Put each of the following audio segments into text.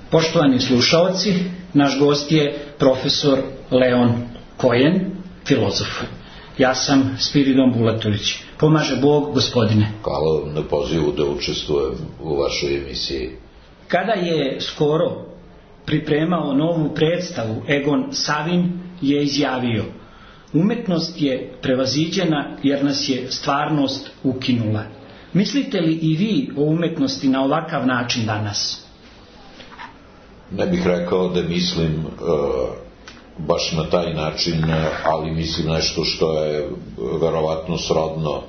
Poštovani slušaoci, naš gost je profesor Leon Kojen, filozof. Ja sam Spiridon Bulatović. Pomaže Bog, gospodine. Hvala vam na pozivu da učestvujem u vašoj emisiji. Kada je skoro pripremao novu predstavu, Egon Savin je izjavio: umetnost je prevaziđena jer nas je stvarnost ukinula. Mislite li i vi o umetnosti na ovakav način danas? Ne bih rekao da mislim baš na taj način, ali mislim nešto što je verovatno srodno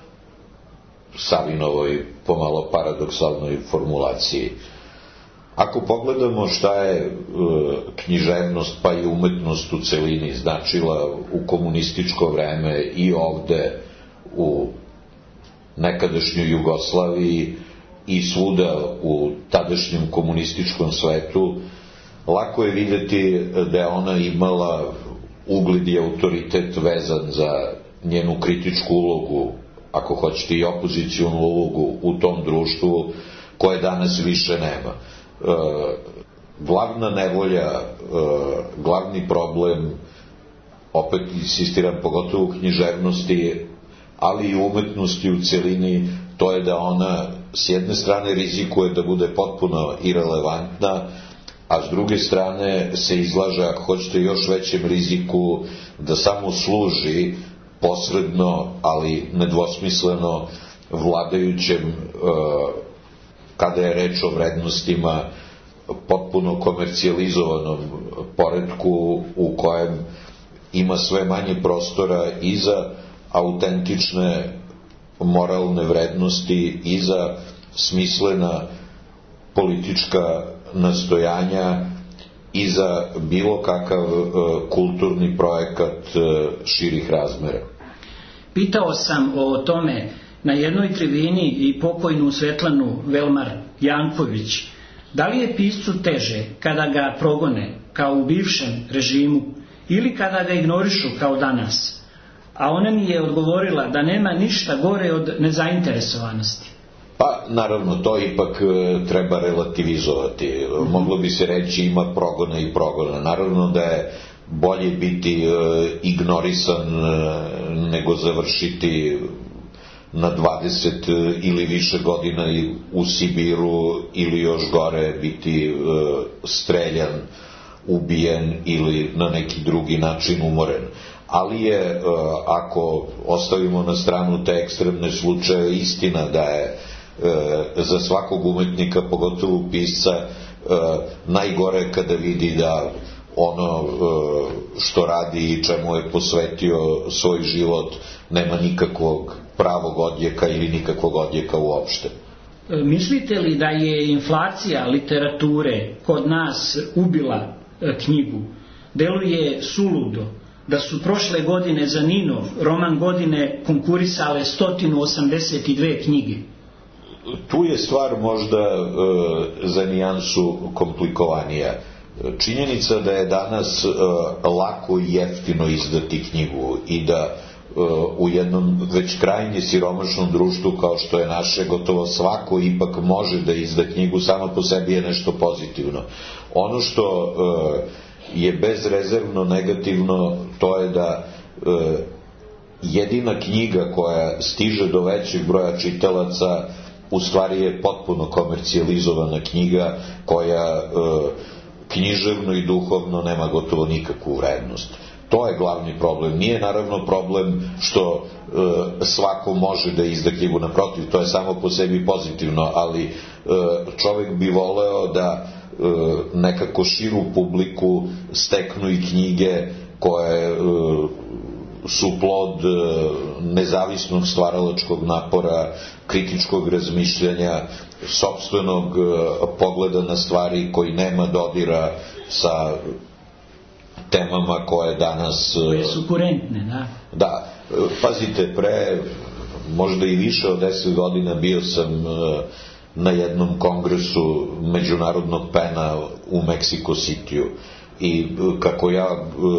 Savinovoj pomalo paradoksalnoj formulaciji. Ako pogledamo šta je književnost pa i umetnost u celini značila u komunističko vreme i ovde u nekadašnjoj Jugoslaviji i svuda u tadašnjem komunističkom svetu, lako je videti da je ona imala ugled i autoritet vezan za njenu kritičku ulogu, ako hoćete i opozicionu ulogu u tom društvu, koje danas više nema. Glavna nevolja, glavni problem, opet insistiram, pogotovo u književnosti, ali i umetnosti u celini, to je da ona s jedne strane rizikuje da bude potpuno irelevantna, a s druge strane se izlaže, ako hoćete, još većem riziku da samo služi posredno, ali nedvosmisleno vladajućem, kada je reč o vrednostima, potpuno komercijalizovanom poretku u kojem ima sve manje prostora i za autentične moralne vrednosti i za smislena politička nastojanja i za bilo kakav kulturni projekat širih razmera. Pitao sam o tome na jednoj tribini i pokojnu Svetlanu Velmar Janković. Da li je piscu teže kada ga progone, kao u bivšem režimu, ili kada ga ignorišu kao danas? A ona mi je odgovorila da nema ništa gore od nezainteresovanosti. Pa, naravno, to ipak treba relativizovati. Moglo bi se reći ima progona i progona. Naravno da je bolje biti ignorisan nego završiti na 20 ili više godina u Sibiru ili još gore biti streljan, ubijen ili na neki drugi način umoren. Ali je, ako ostavimo na stranu te ekstremne slučaje, istina da je za svakog umetnika, pogotovo pisca, najgore kada vidi da ono što radi i čemu je posvetio svoj život nema nikakvog pravog odjeka ili nikakvog odjeka uopšte. Mislite li da je inflacija literature kod nas ubila knjigu? Deluje suludo da su prošle godine za Ninov roman godine konkurisale 182 knjige. Tu je stvar možda za nijansu komplikovanija. Činjenica da je danas lako i jeftino izdati knjigu i da u jednom već krajnje siromašnom društvu kao što je naše, gotovo svako ipak može da izda knjigu, samo po sebi je nešto pozitivno. Ono što je bezrezervno negativno, to je da jedina knjiga koja stiže do većeg broja čitalaca u stvari je potpuno komercijalizovana knjiga koja književno i duhovno nema gotovo nikakvu vrednost. To je glavni problem. Nije naravno problem što svako može da izda knjigu, naprotiv, to je samo po sebi pozitivno, ali čovjek bi voleo da nekako širu publiku steknu i knjige koje su plod nezavisnog stvaralačkog napora, kritičkog razmišljanja, sopstvenog pogleda na stvari koji nema dodira sa temama koje danas... Koje su kurentne, da? Da. Pazite, pre možda i više od 10 godina bio sam na jednom kongresu međunarodnog pena u Meksiko Cityu i kako ja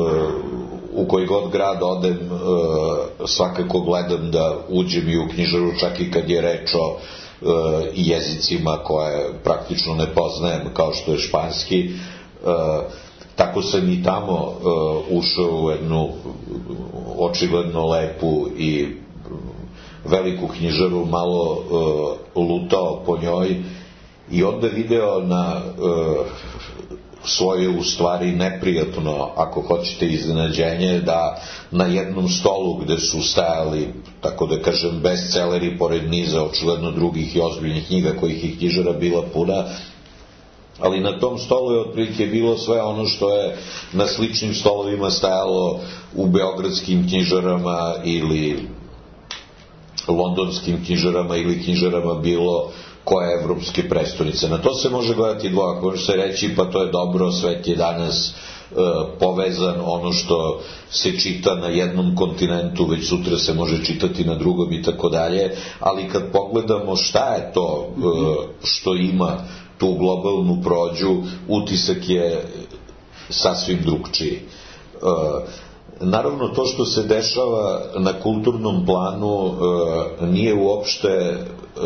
u koji god grad odem svakako gledam da uđem i u knjižaru, čak i kad je reč o jezicima koje praktično ne poznajem, kao što je španski. Tako sam i tamo ušao u jednu očigledno lepu i veliku knjižaru, malo lutao po njoj i onda video na svoje u stvari neprijatno, ako hoćete, iznenađenje da na jednom stolu gde su stajali, tako da kažem, bestselleri pored niza očigledno drugih i ozbiljnih knjiga kojih je knjižara bila puna, ali na tom stolu je otprilike bilo sve ono što je na sličnim stolovima stajalo u beogradskim knjižarama ili londonskim knjižarama ili knjižarama bilo koje evropske prestonice. Na to se može gledati dvojako, može se reći pa to je dobro, svet je danas povezan, ono što se čita na jednom kontinentu već sutra se može čitati na drugom i tako dalje, ali kad pogledamo šta je to što ima tu globalnu prođu, utisak je sasvim drugčiji. Naravno, to što se dešava na kulturnom planu nije uopšte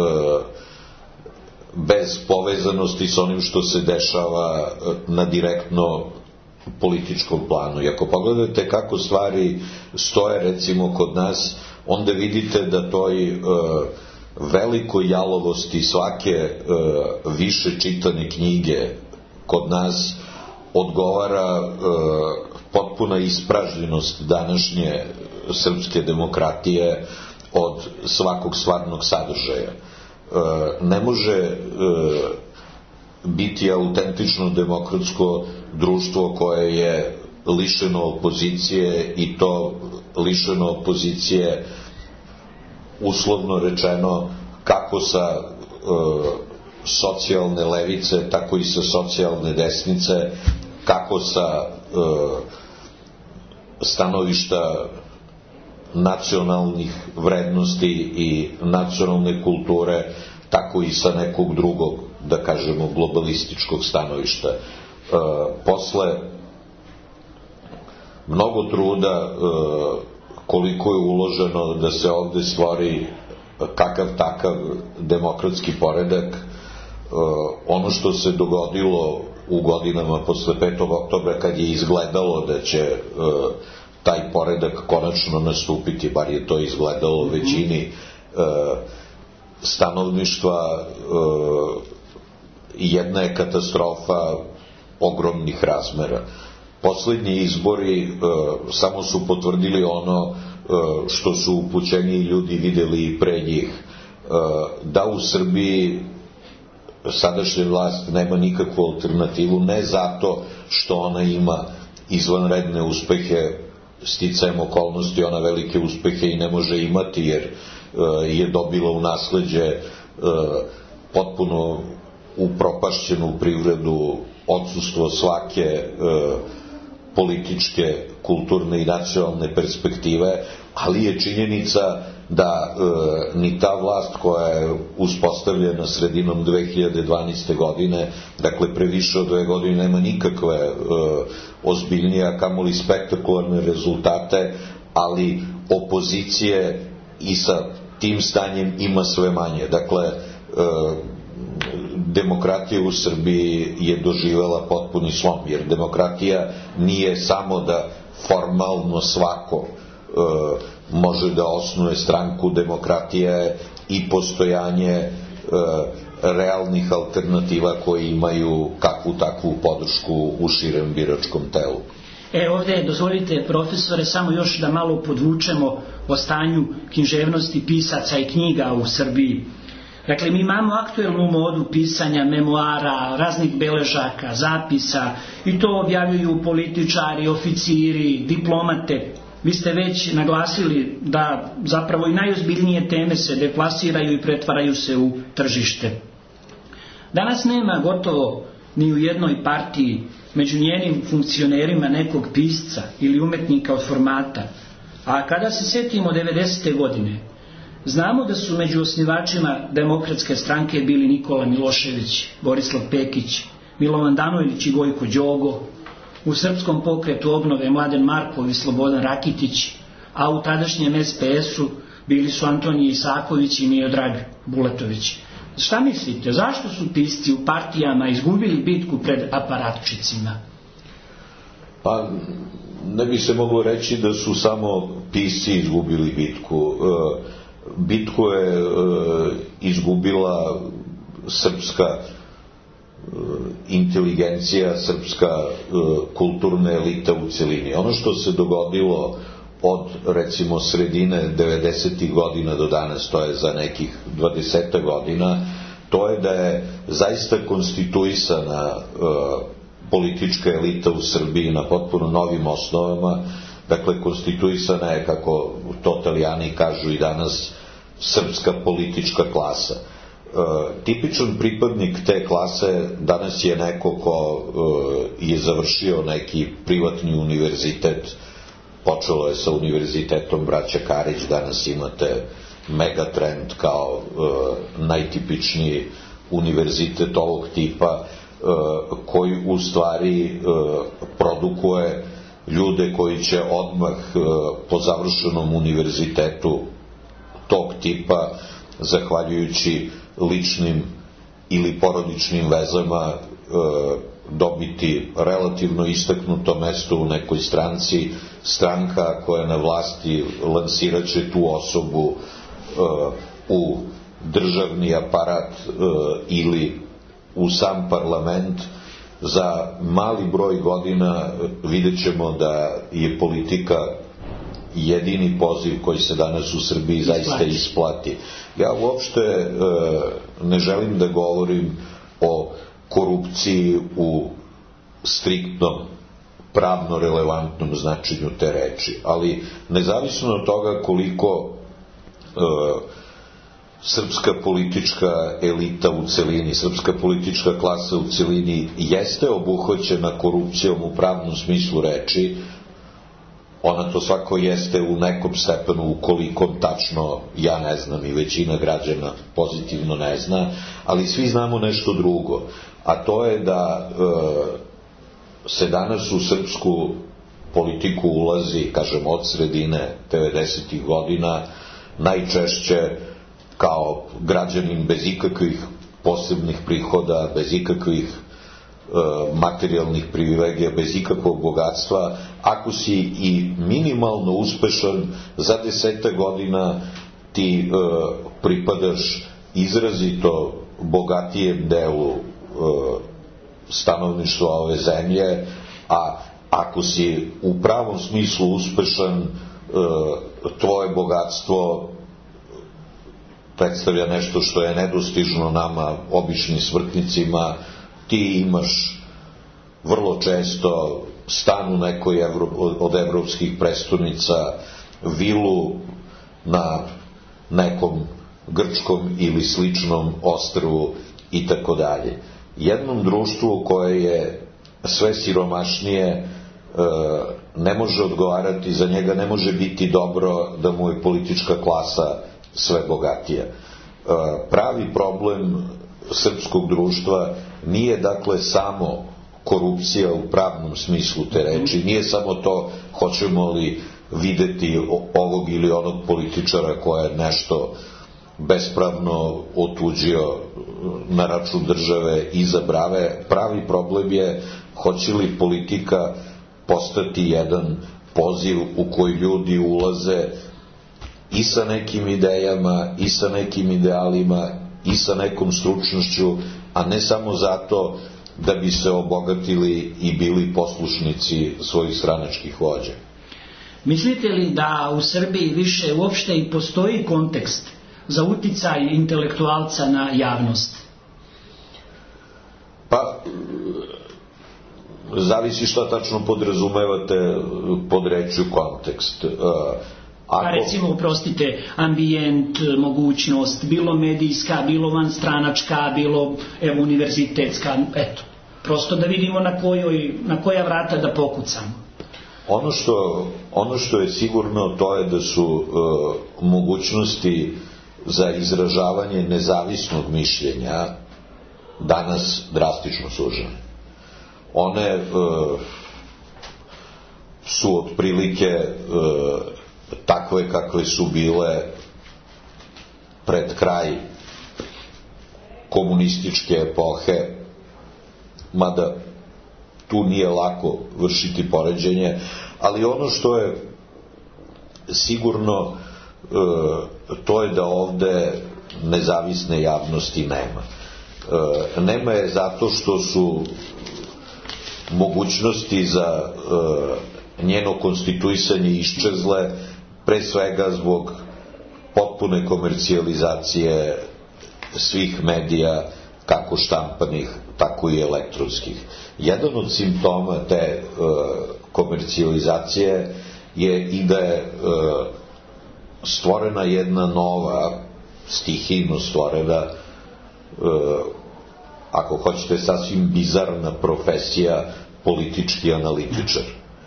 bez povezanosti s onim što se dešava na direktno političkom planu. I ako pogledate kako stvari stoje recimo kod nas, onda vidite da toj velikoj jalovosti svake više čitane knjige kod nas odgovara potpuna ispražnjenost današnje srpske demokratije od svakog stvarnog sadržaja. Ne može biti autentično demokratsko društvo koje je lišeno opozicije i to lišeno opozicije uslovno rečeno kako sa socijalne levice, tako i sa socijalne desnice, kako sa stanovišta nacionalnih vrednosti i nacionalne kulture, tako i sa nekog drugog, da kažemo, globalističkog stanovišta. Posle mnogo truda koliko je uloženo da se ovde stvori kakav takav demokratski poredak, ono što se dogodilo u godinama posle 5. oktobra kad je izgledalo da će taj poredak konačno nastupiti, bar je to izgledalo većini stanovništva, jedna je katastrofa ogromnih razmera. Poslednji izbori samo su potvrdili ono što su upućeniji ljudi videli i pre njih, da u Srbiji sadašnja vlast nema nikakvu alternativu, ne zato što ona ima izvanredne uspehe, sticajem okolnosti ona velike uspehe i ne može imati jer je dobila u nasleđe potpuno upropašćenu privredu, odsustvo svake političke, kulturne i nacionalne perspektive, ali je činjenica da ni ta vlast koja je uspostavljena sredinom 2012. godine, dakle pre više od 2 godine, nema nikakve ozbiljnije, a kamoli spektakularne rezultate, ali opozicije i sa tim stanjem ima sve manje. Dakle, demokratija u Srbiji je doživela potpuni slom, jer demokratija nije samo da formalno svako može da osnuje stranku, demokratija je i postojanje realnih alternativa koji imaju kakvu takvu podršku u širem biračkom telu. Ovde, dozvolite, profesore, samo još da malo podvučemo o stanju književnosti pisaca i knjiga u Srbiji. Dakle, mi imamo aktuelnu modu pisanja memoara, raznih beležaka, zapisa, i to objavljuju političari, oficiri, diplomate. Vi ste već naglasili da zapravo i najozbiljnije teme se deplasiraju i pretvaraju se u tržište. Danas nema gotovo ni u jednoj partiji među njenim funkcionerima nekog pisca ili umetnika od formata, a kada se setimo 90. godine, znamo da su među osnivačima Demokratske stranke bili Nikola Milošević, Borislav Pekić, Milovan Danović i Gojko Đogo, u Srpskom pokretu obnove Mladen Markov i Slobodan Rakitić, a u tadašnjem SPS-u bili su Antonije Isaković i Miodrag Bulatović. Šta mislite, zašto su pisci u partijama izgubili bitku pred aparatčicima? Pa ne bi se moglo reći da su samo pisci izgubili bitku. Bitku je izgubila srpska inteligencija, srpska kulturna elita u celini. Ono što se dogodilo od recimo sredine 90. godina do danas, to je za nekih 20 godina, to je da je zaista konstituisana politička elita u Srbiji na potpuno novim osnovama. Dakle, konstituisana je, kako to Italijani kažu i danas, srpska politička klasa. Tipičan pripadnik te klase danas je neko ko je završio neki privatni univerzitet. Počelo je sa univerzitetom braća Karić, danas imate Megatrend kao najtipičniji univerzitet ovog tipa, koji u stvari produkuje ljude koji će odmah po završenom univerzitetu tog tipa, zahvaljujući ličnim ili porodičnim vezama, dobiti relativno istaknuto mesto u nekoj stranci. Stranka koja je na vlasti lansiraće tu osobu u državni aparat ili u sam parlament. Za mali broj godina vidjet ćemo da je politika jedini poziv koji se danas u Srbiji zaista isplati. Ja uopšte ne želim da govorim o korupciji u striktnom pravno relevantnom značenju te reči, ali nezavisno od toga koliko srpska politička elita u celini, srpska politička klasa u celini jeste obuhvaćena korupcijom u pravnom smislu reči, ona to svako jeste u nekom stepenu, ukoliko tačno ja ne znam i većina građana pozitivno ne zna, ali svi znamo nešto drugo, a to je da se danas u srpsku politiku ulazi, kažem, od sredine 90. godina najčešće kao građanin bez ikakvih posebnih prihoda, bez ikakvih materijalnih privilegija, bez ikakvog bogatstva. Ako si i minimalno uspešan, za 10 godina ti pripadaš izrazito bogatijem delu stanovništva ove zemlje, a ako si u pravom smislu uspešan, tvoje bogatstvo predstavlja nešto što je nedostižno nama, običnim smrtnicima. Ti imaš vrlo često stan u nekoj od evropskih prestonica, vilu na nekom grčkom ili sličnom ostrvu i tako dalje. Jednom društvu koje je sve siromašnije ne može odgovarati, za njega ne može biti dobro da mu je politička klasa sve bogatija. Pravi problem srpskog društva nije dakle samo korupcija u pravnom smislu te reči, nije samo to hoćemo li videti ovog ili onog političara koja je nešto bespravno otuđio na račun države iza brave. Pravi problem je hoće li politika postati jedan poziv u koji ljudi ulaze i sa nekim idejama, i sa nekim idealima, i sa nekom stručnošću, a ne samo zato da bi se obogatili i bili poslušnici svojih stranačkih vođa. Mislite li da u Srbiji više uopšte i postoji kontekst za uticaj intelektualca na javnost? Pa, zavisi šta tačno podrazumevate pod rečju kontekst. Pa recimo, oprostite, ambijent, mogućnost, bilo medijska, bilo vanstranačka, bilo univerzitetska, eto. Prosto da vidimo na koja vrata da pokucamo. Ono što je sigurno, to je da su mogućnosti za izražavanje nezavisnog mišljenja danas drastično sužene. One su otprilike takve kakve su bile pred kraj komunističke epohe, mada tu nije lako vršiti poređenje, ali ono što je sigurno, to je da ovde nezavisne javnosti nema. Nema je zato što su mogućnosti za njeno konstituisanje iščezle, pre svega zbog potpune komercijalizacije svih medija, kako štampanih, tako i elektronskih. Jedan od simptoma te komercijalizacije je i da je stvorena jedna nova, stihijno stvorena, ako hoćete sasvim bizarna profesija, politički analitičar.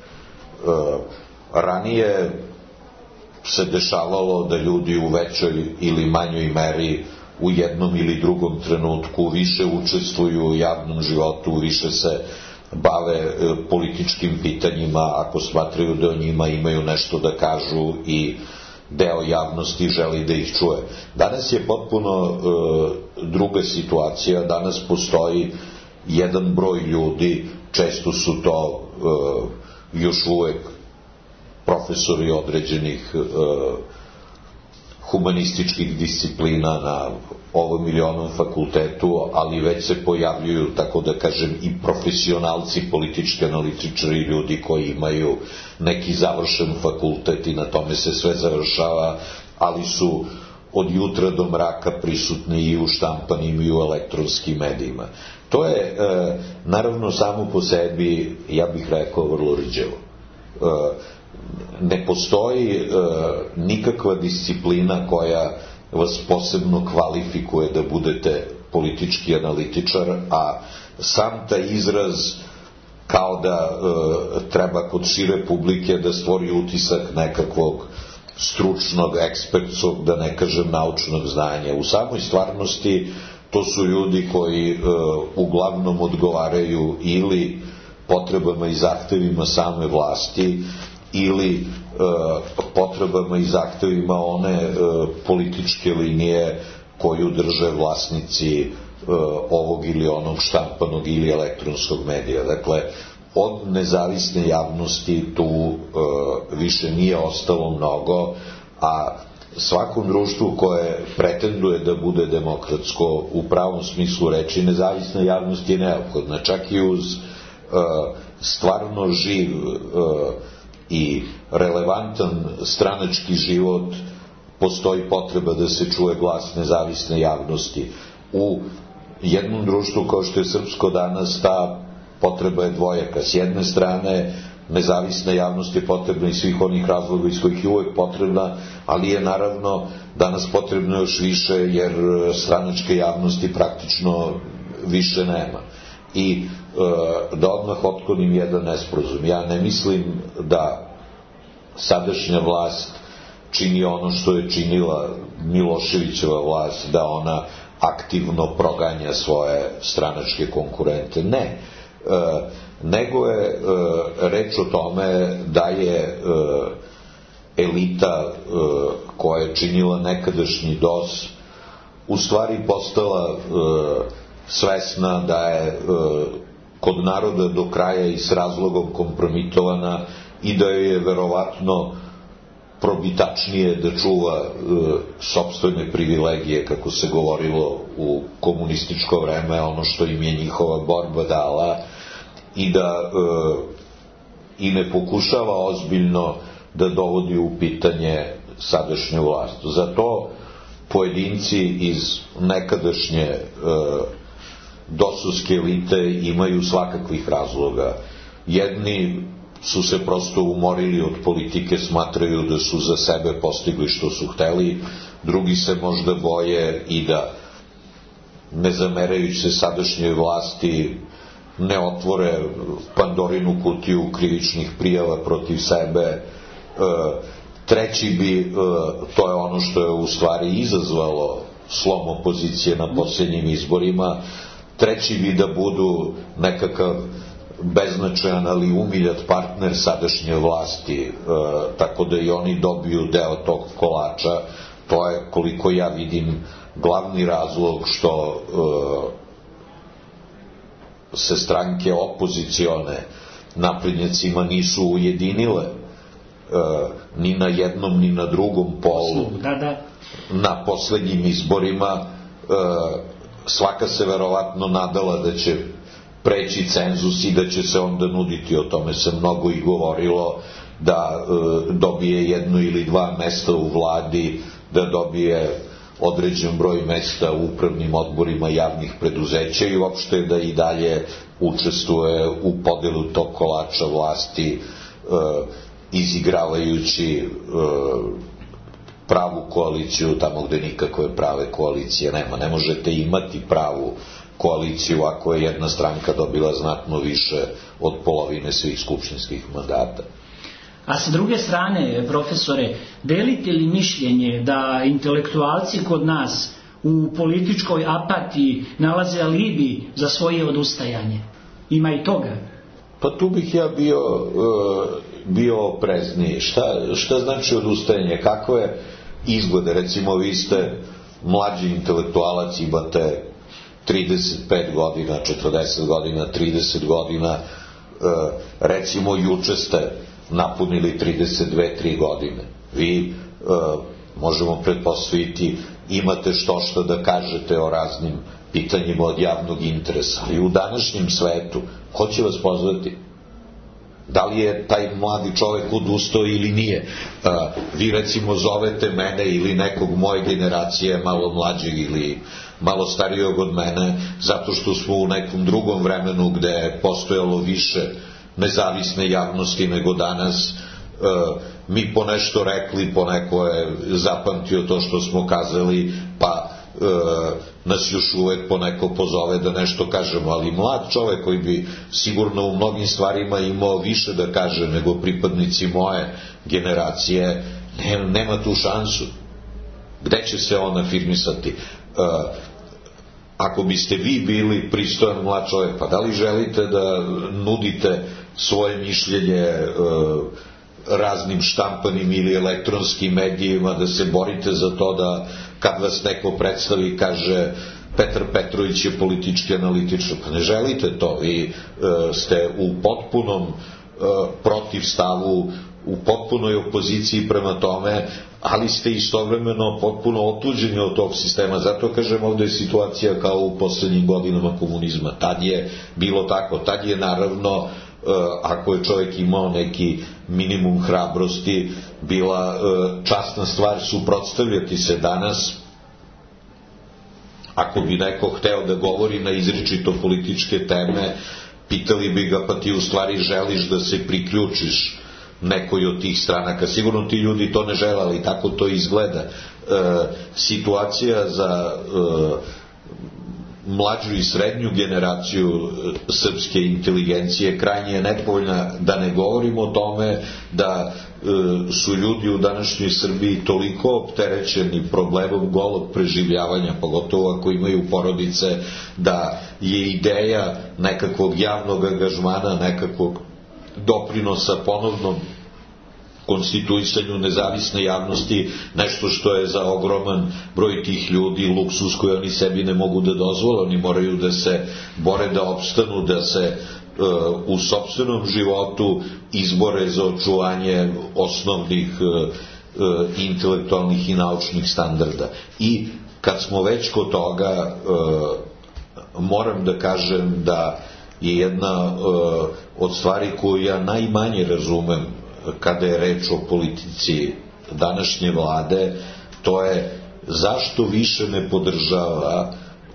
Ranije se dešavalo da ljudi u većoj ili manjoj meri u jednom ili drugom trenutku više učestvuju u javnom životu, više se bave političkim pitanjima ako smatraju da o njima imaju nešto da kažu i deo javnosti želi da ih čuje. Danas je potpuno druga situacija. Danas postoji jedan broj ljudi, često su to još uvek profesori određenih humanističkih disciplina na ovom ili onom fakultetu, ali već se pojavljuju, tako da kažem, i profesionalci, politički analitičari, ljudi koji imaju neki završen fakultet i na tome se sve završava, ali su od jutra do mraka prisutni i u štampanim i u elektronskim medijima. To je, naravno, samo po sebi, ja bih rekao, vrlo rđevo. Ne postoji nikakva disciplina koja vas posebno kvalifikuje da budete politički analitičar, a sam taj izraz kao da treba kod šire publike da stvori utisak nekakvog stručnog, ekspertskog, da ne kažem naučnog znanja. U samoj stvarnosti to su ljudi koji uglavnom odgovaraju ili potrebama i zahtevima same vlasti ili potrebama i zahtevima one političke linije koju drže vlasnici ovog ili onog štampanog ili elektronskog medija. Dakle, od nezavisne javnosti tu više nije ostalo mnogo, a svakom društvu koje pretenduje da bude demokratsko u pravom smislu reči, nezavisna javnost je neophodna. Čak i uz stvarno živ i relevantan stranački život postoji potreba da se čuje glas nezavisne javnosti. U jednom društvu kao što je srpsko danas ta potreba je dvojaka. S jedne strane nezavisna javnost je potrebna iz svih onih razloga iz kojih je uvek potrebna, ali je naravno danas potrebno još više jer stranačke javnosti praktično više nema. I da odmah otklonim jedan nesporazum. Ja ne mislim da sadašnja vlast čini ono što je činila Miloševićeva vlast, da ona aktivno proganja svoje stranačke konkurente. Ne. Nego je reč o tome da je elita koja je činila nekadašnji DOS u stvari postala svesna da je kod naroda do kraja i s razlogom kompromitovana i da je verovatno probitačnije da čuva sopstvene privilegije, kako se govorilo u komunističko vreme, ono što im je njihova borba dala, i da i ne pokušava ozbiljno da dovodi u pitanje sadašnju vlast. Zato pojedinci iz nekadašnje dosovske elite imaju svakakvih razloga. Jedni su se prosto umorili od politike, smatraju da su za sebe postigli što su hteli, drugi se možda boje i da, ne zamerajući se sadašnjoj vlasti, ne otvore Pandorinu kutiju krivičnih prijava protiv sebe. Treći bi, to je ono što je u stvari izazvalo slom opozicije na posljednjim izborima, treći bi da budu nekakav beznačajan ali umiljat partner sadašnje vlasti, tako da i oni dobiju deo tog kolača, To je, koliko ja vidim, glavni razlog što se stranke opozicione naprednjacima nisu ujedinile ni na jednom ni na drugom polu. Na poslednjim izborima svaka se verovatno nadala da će preći cenzus i da će se onda nuditi, o tome se mnogo i govorilo, da dobije 1 ili 2 mesta u vladi, da dobije određen broj mesta u upravnim odborima javnih preduzeća i uopšte da i dalje učestvuje u podelu tog kolača vlasti, izigravajući pravu koaliciju tamo gde nikakve prave koalicije nema. Ne možete imati pravu koaliciju ako je jedna stranka dobila znatno više od polovine svih skupštinskih mandata. A sa druge strane, profesore, delite li mišljenje da intelektualci kod nas u političkoj apatiji nalaze alibi za svoje odustajanje? Ima i toga? Pa tu bih ja bio oprezniji. Šta znači odustajanje? Kakve izglede? Recimo, vi ste mlađi intelektualac, imate 35 godina, 40 godina, 30 godina, recimo juče ste napunili 32-3 godine. Vi, možemo pretpostaviti, imate što da kažete o raznim pitanjima od javnog interesa, ali u današnjem svetu ko će vas pozvati? Da li je taj mladi čovek odustao ili nije? Vi recimo zovete mene ili nekog moje generacije, malo mlađeg ili malo starijog od mene, zato što smo u nekom drugom vremenu gde je postojalo više nezavisne javnosti nego danas, mi po nešto rekli, po neko je zapamtio to što smo kazali, pa nas još uvek po neko pozove da nešto kažemo, ali mlad čovek koji bi sigurno u mnogim stvarima imao više da kaže nego pripadnici moje generacije, nema tu šansu. Gde će se on afirmisati? Ako biste vi bili pristojan mlad čovjek, pa da li želite da nudite svoje mišljenje raznim štampanim ili elektronskim medijima, da se borite za to da kad vas neko predstavi kaže Petar Petrović je politički analitičar? Pa ne želite to. Vi ste u potpunom protivstavu, u potpunoj opoziciji prema tome, ali ste istovremeno potpuno otuđeni od tog sistema. Zato kažem, ovde je situacija kao u poslednjim godinama komunizma. Tad je bilo tako. Tad je naravno, ako je čovjek imao neki minimum hrabrosti, bila časna stvar suprotstavljati se. Danas, ako bi neko hteo da govori na izričito političke teme, pitali bi ga, pa ti u stvari želiš da se priključiš nekoj od tih stranaka. Sigurno ti ljudi to ne žele, ali tako to izgleda. Situacija za mlađu i srednju generaciju srpske inteligencije krajnje je nepovoljna, da ne govorimo o tome da su ljudi u današnjoj Srbiji toliko opterećeni problemom golog preživljavanja, pogotovo ako imaju porodice, da je ideja nekakvog javnog angažmana, nekakvog doprinosa ponovnom konstituisanju nezavisne javnosti nešto što je za ogroman broj tih ljudi luksus koji oni sebi ne mogu da dozvole. Oni moraju da se bore da opstanu, da se u sopstvenom životu izbore za očuvanje osnovnih intelektualnih i naučnih standarda. I kad smo već kod toga, moram da kažem da je jedna od stvari koju ja najmanje razumem kada je reč o politici današnje vlade, to je zašto više ne podržava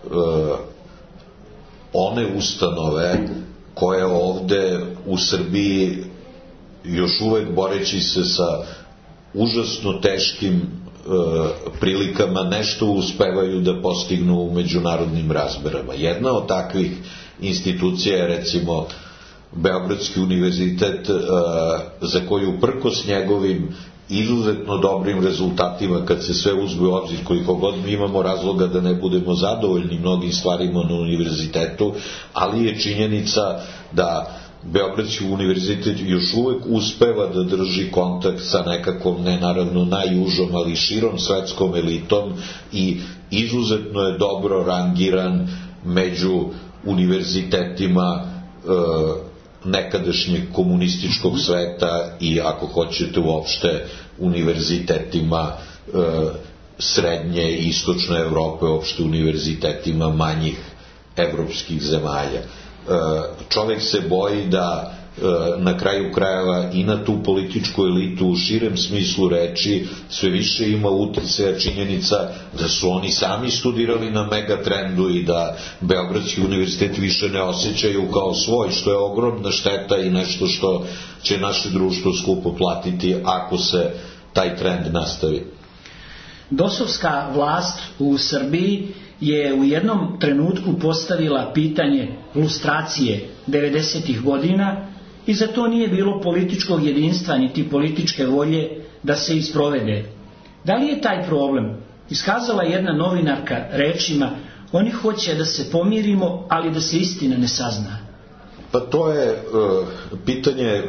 one ustanove koje ovde u Srbiji, još uvek boreći se sa užasno teškim prilikama, nešto uspevaju da postignu u međunarodnim razmerama. Jedna od takvih institucija je recimo Beogradski univerzitet, za koju uprkos njegovim izuzetno dobrim rezultatima, kad se sve uzme u obzir, koliko god mi imamo razloga da ne budemo zadovoljni mnogim stvarima na univerzitetu, ali je činjenica da Beogradski univerzitet još uvek uspeva da drži kontakt sa nekakvom, ne naravno najužom, ali širom svetskom elitom i izuzetno je dobro rangiran među univerzitetima nekadašnjeg komunističkog sveta i, ako hoćete, uopšte univerzitetima srednje i istočne Evrope, uopšte univerzitetima manjih evropskih zemalja. Čovek se boji da na kraju krajeva i na tu političku elitu u širem smislu reči sve više ima uticaja činjenica da su oni sami studirali na Megatrendu i da Beogradski univerzitet više ne osjećaju kao svoj, što je ogromna šteta i nešto što će naše društvo skupo platiti ako se taj trend nastavi. Dosovska vlast u Srbiji je u jednom trenutku postavila pitanje lustracije 90. godina i za to nije bilo političkog jedinstva niti političke volje da se isprovede. Da li je taj problem iskazala jedna novinarka rečima: oni hoće da se pomirimo, ali da se istina ne sazna? Pa to je pitanje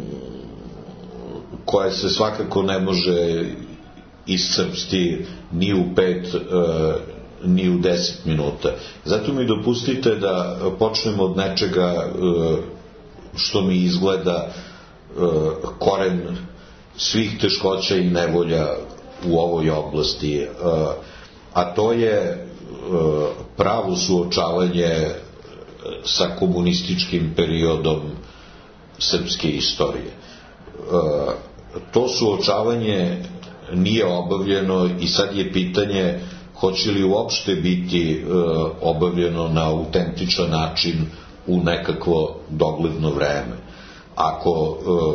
koje se svakako ne može iscrpsti ni u 5 ni u 10 minuta. Zato mi dopustite da počnemo od nečega što mi izgleda koren svih teškoća i nevolja u ovoj oblasti, a to je pravo suočavanje sa komunističkim periodom srpske istorije. To suočavanje nije obavljeno i sad je pitanje hoće li uopšte biti obavljeno na autentičan način u nekakvo dogledno vreme. Ako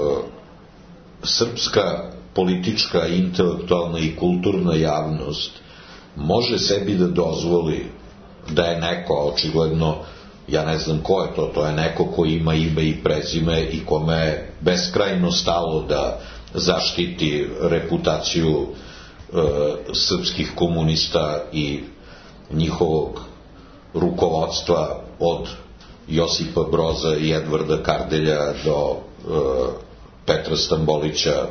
srpska politička, intelektualna i kulturna javnost može sebi da dozvoli da je neko, očigledno, ja ne znam ko je to je neko ko ima ime i prezime i kome je beskrajno stalo da zaštiti reputaciju srpskih komunista i njihovog rukovodstva od Josipa Broza i Edvarda Kardelja do Petra Stambolića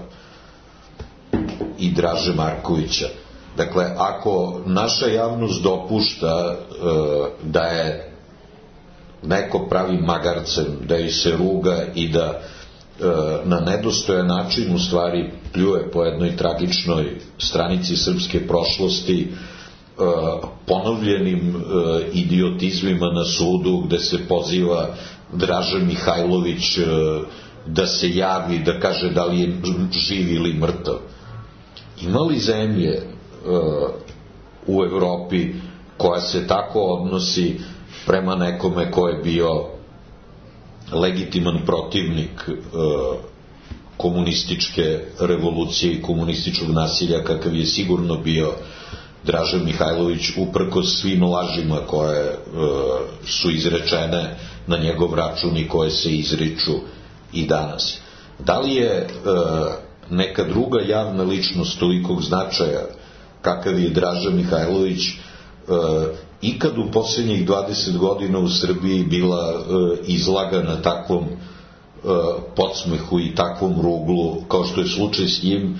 i Draže Markovića. Dakle, ako naša javnost dopušta da je neko pravi magarcem, da joj se ruga i da na nedostojan način u stvari pljuje po jednoj tragičnoj stranici srpske prošlosti, ponovljenim idiotizmima na sudu gde se poziva Draža Mihajlović da se javi, da kaže da li je živ ili mrtav. Ima li zemlje u Evropi koja se tako odnosi prema nekome ko je bio legitiman protivnik komunističke revolucije i komunističkog nasilja kakav je sigurno bio Draža Mihajlović, uprkos svim lažima koje su izrečene na njegov račun i koje se izriču i danas? Da li je neka druga javna ličnost tolikog značaja kakav je Draža Mihajlović ikad u posljednjih 20 godina u Srbiji bila izlagana takvom podsmehu i takvom ruglu kao što je slučaj s njim,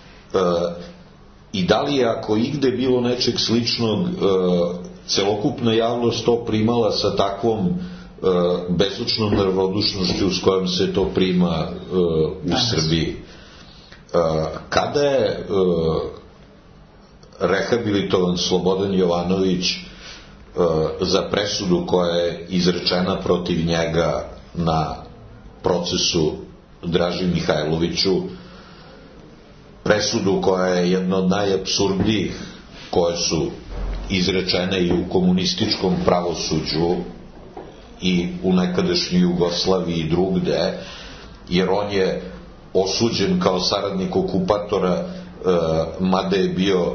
i da li je, ako igde bilo nečeg sličnog, celokupna javnost to primala sa takvom bezočnom nervodušnošću s kojom se to prima u Srbiji? Kada je rehabilitovan Slobodan Jovanović za presudu koja je izrečena protiv njega na procesu Draži Mihajloviću, presudu koja je jedna od najapsurdnijih koje su izrečene i u komunističkom pravosuđu i u nekadašnjoj Jugoslaviji i drugde, jer on je osuđen kao saradnik okupatora, mada je bio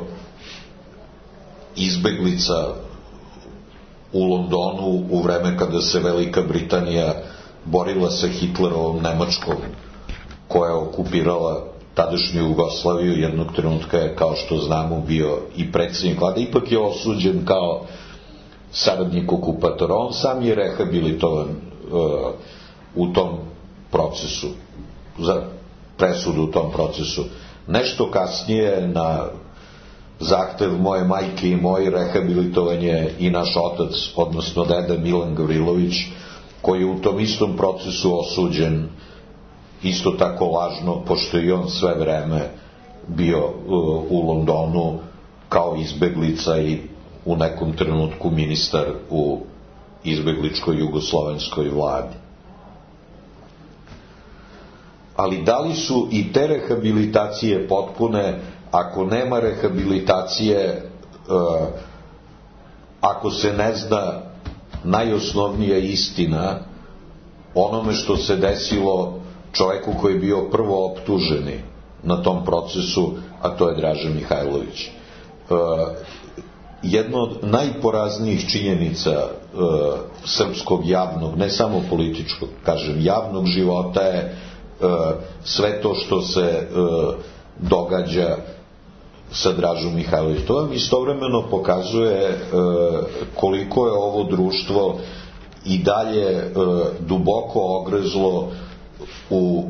izbeglica u Londonu u vreme kada se Velika Britanija borila sa Hitlerovom Nemačkom koja je okupirala tadašnju Jugoslaviju. Jednog trenutka je, kao što znamo, bio i predsjednik vlade, ipak je osuđen kao saradnik okupatora. On sam je rehabilitovan u tom procesu, za presudu u tom procesu. Nešto kasnije, na zahtev moje majke i moj, rehabilitovan je i naš otac, odnosno deda Milan Gavrilović, koji je u tom istom procesu osuđen isto tako lažno, pošto je i on sve vreme bio u Londonu kao izbeglica i u nekom trenutku ministar u izbegličkoj jugoslovenskoj vladi. Ali da li su i te rehabilitacije potpune ako nema rehabilitacije, ako se ne zna najosnovnija istina onome što se desilo čoveku koji je bio prvo optuženi na tom procesu, a to je Draža Mihajlović. Jedno od najporaznijih činjenica srpskog javnog, ne samo političkog, kažem, javnog života je sve to što se događa sa Dražom Mihajlović. To vam istovremeno pokazuje koliko je ovo društvo i dalje duboko ogrezlo u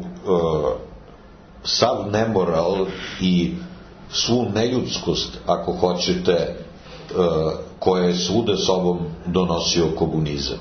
sav nemoral i svu neljudskost, ako hoćete, koja je svuda sobom donosio komunizam.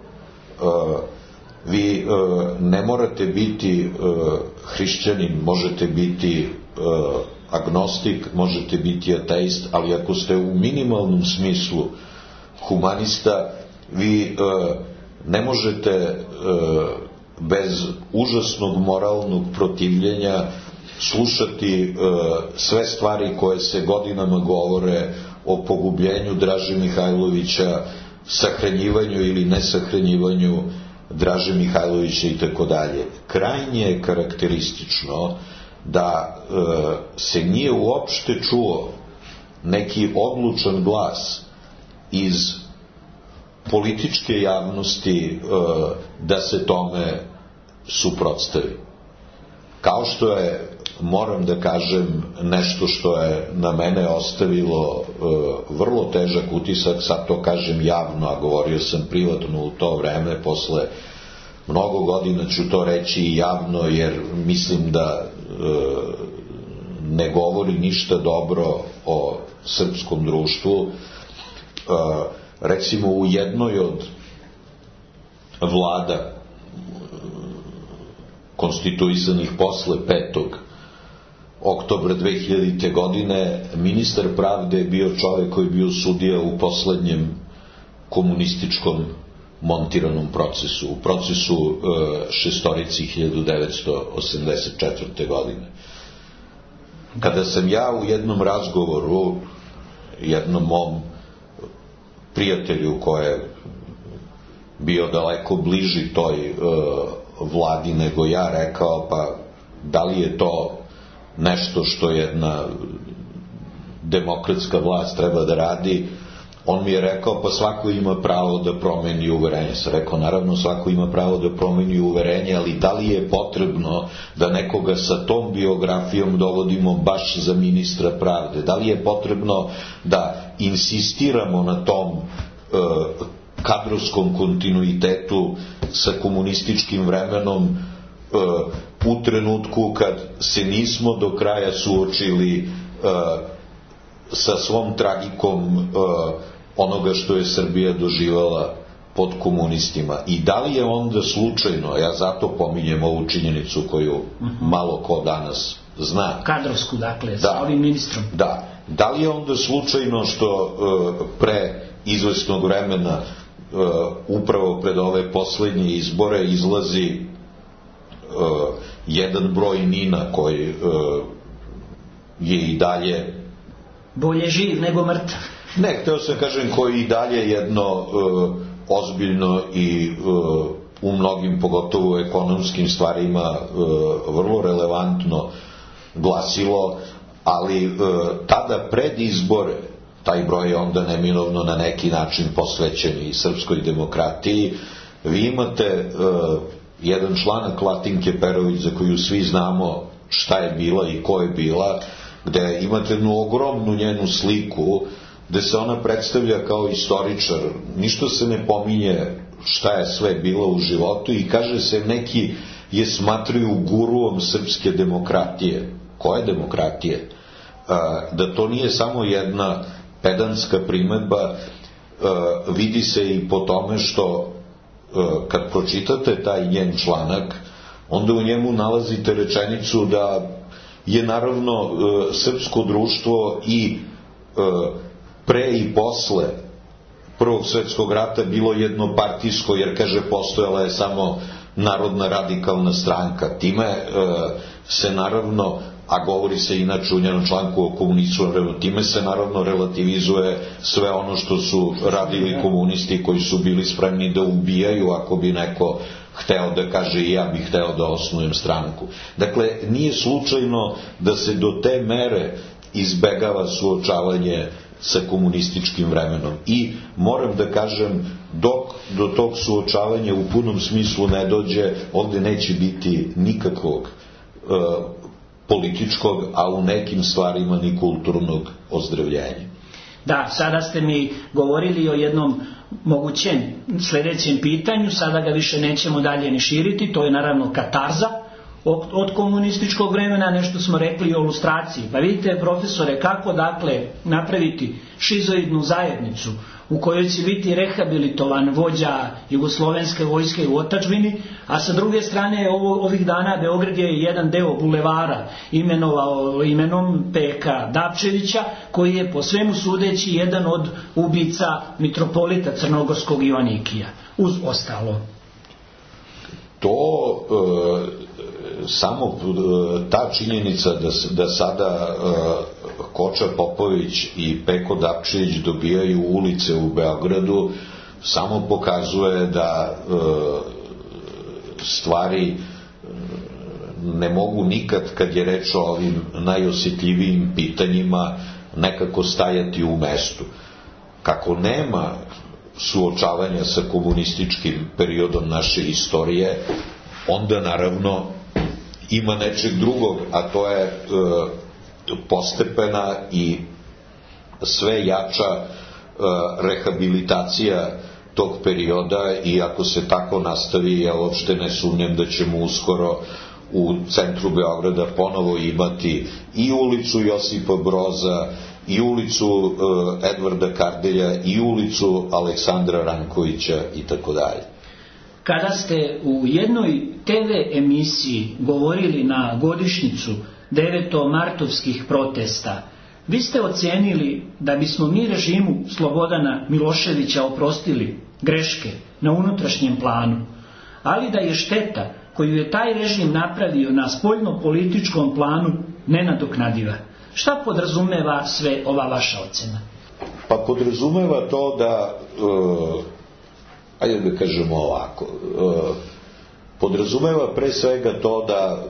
Vi ne morate biti hrišćanin, možete biti agnostik, možete biti ateist, ali ako ste u minimalnom smislu humanista, vi ne možete bez užasnog moralnog protivljenja slušati sve stvari koje se godinama govore o pogubljenju Draže Mihajlovića, sahranjivanju ili nesahranjivanju Draže Mihajlovića i tako dalje. Krajnje je karakteristično da se nije uopšte čuo neki odlučan glas iz političke javnosti da se tome suprotstavi. Kao što je, moram da kažem, nešto što je na mene ostavilo vrlo težak utisak, sad to kažem javno, a govorio sam privatno u to vreme, posle mnogo godina ću to reći i javno, jer mislim da ne govori ništa dobro o srpskom društvu. Recimo u jednoj od vlada konstituisanih posle 5. oktobra 2000. godine ministar pravde je bio čovek koji je bio sudija u poslednjem komunističkom montiranom procesu, u procesu Šestorici 1984. godine. Kada sam ja u jednom razgovoru jednom mom prijatelju koji je bio daleko bliži toj vladi nego ja, rekao, pa da li je to nešto što jedna demokratska vlast treba da radi, on mi je rekao, pa svako ima pravo da promeni uverenje. Sam rekao, naravno svako ima pravo da promeni uverenje, ali da li je potrebno da nekoga sa tom biografijom dovodimo baš za ministra pravde? Da li je potrebno da insistiramo na tom kadrovskom kontinuitetu sa komunističkim vremenom u trenutku kad se nismo do kraja suočili sa svom tragikom onoga što je Srbija doživala pod komunistima? I da li je onda slučajno, ja zato pominjem ovu činjenicu koju malo ko danas zna, kadrovsku, dakle, sa ovim ministrom, da li je onda slučajno što pre izvesnog vremena, upravo pred ove poslednje izbore, izlazi jedan broj NIN-a koji je i dalje bolje živ nego mrtav. Ne, hteo sam kažem, koji i dalje jedno ozbiljno i u mnogim, pogotovo u ekonomskim stvarima, vrlo relevantno glasilo, ali tada pred izbore, taj broj je onda neminovno na neki način posvećen i srpskoj demokratiji, vi imate jedan članak Latinke Perović za koju svi znamo šta je bila i ko je bila, gde imate jednu ogromnu njenu sliku gde se ona predstavlja kao istoričar. Ništa se ne pominje šta je sve bilo u životu i kaže se neki je smatraju guruom srpske demokratije. Koje demokratije? Da to nije samo jedna pedantska primedba, vidi se i po tome što kad pročitate taj njen članak, onda u njemu nalazite rečenicu da je naravno srpsko društvo i pre i posle Prvog svjetskog rata bilo jednopartijsko, jer kaže postojala je samo Narodna radikalna stranka. Time se naravno, a govori se inače u njenom članku o komunizmu, time se naravno relativizuje sve ono što su radili komunisti koji su bili spremni da ubijaju ako bi neko hteo da kaže i ja bih hteo da osnujem stranku. Dakle, nije slučajno da se do te mere izbegava suočavanje sa komunističkim vremenom. I moram da kažem, dok do tog suočavanja u punom smislu ne dođe, ovde neće biti nikakvog političkog, a u nekim stvarima ni kulturnog ozdravljenja. Da, sada ste mi govorili o jednom mogućem sljedećem pitanju, sada ga više nećemo dalje ni širiti, to je naravno katarza od komunističkog vremena. Nešto smo rekli o lustraciji. Pa vidite, profesore, kako dakle napraviti šizoidnu zajednicu u kojoj će biti rehabilitovan vođa jugoslovenske vojske u otadžbini, a sa druge strane ovih dana Beograd je jedan deo bulevara imenovao imenom Peka Dapčevića, koji je po svemu sudeći jedan od ubica mitropolita crnogorskog Joanikija, uz ostalo. To samo ta činjenica da sada Koča Popović i Peko Dapčević dobijaju ulice u Beogradu samo pokazuje da stvari ne mogu nikad, kad je reč o ovim najosjetljivijim pitanjima, nekako stajati u mestu. Kako nema suočavanja sa komunističkim periodom naše istorije, onda naravno ima nečeg drugog, a to je postepena i sve jača rehabilitacija tog perioda, i ako se tako nastavi, ja uopšte ne sumnjam da ćemo uskoro u centru Beograda ponovo imati i ulicu Josipa Broza, i ulicu Edvarda Kardelja, i ulicu Aleksandra Rankovića i tako dalje. Kada ste u jednoj TV emisiji govorili na godišnjicu 9. martovskih protesta, vi ste ocenili da bismo mi režimu Slobodana Miloševića oprostili greške na unutrašnjem planu, ali da je šteta koju je taj režim napravio na spoljno-političkom planu nenadoknadiva. Šta podrazumeva sve ova vaša ocena? Pa podrazumeva to da, ajde da kažemo ovako, podrazumeva pre svega to da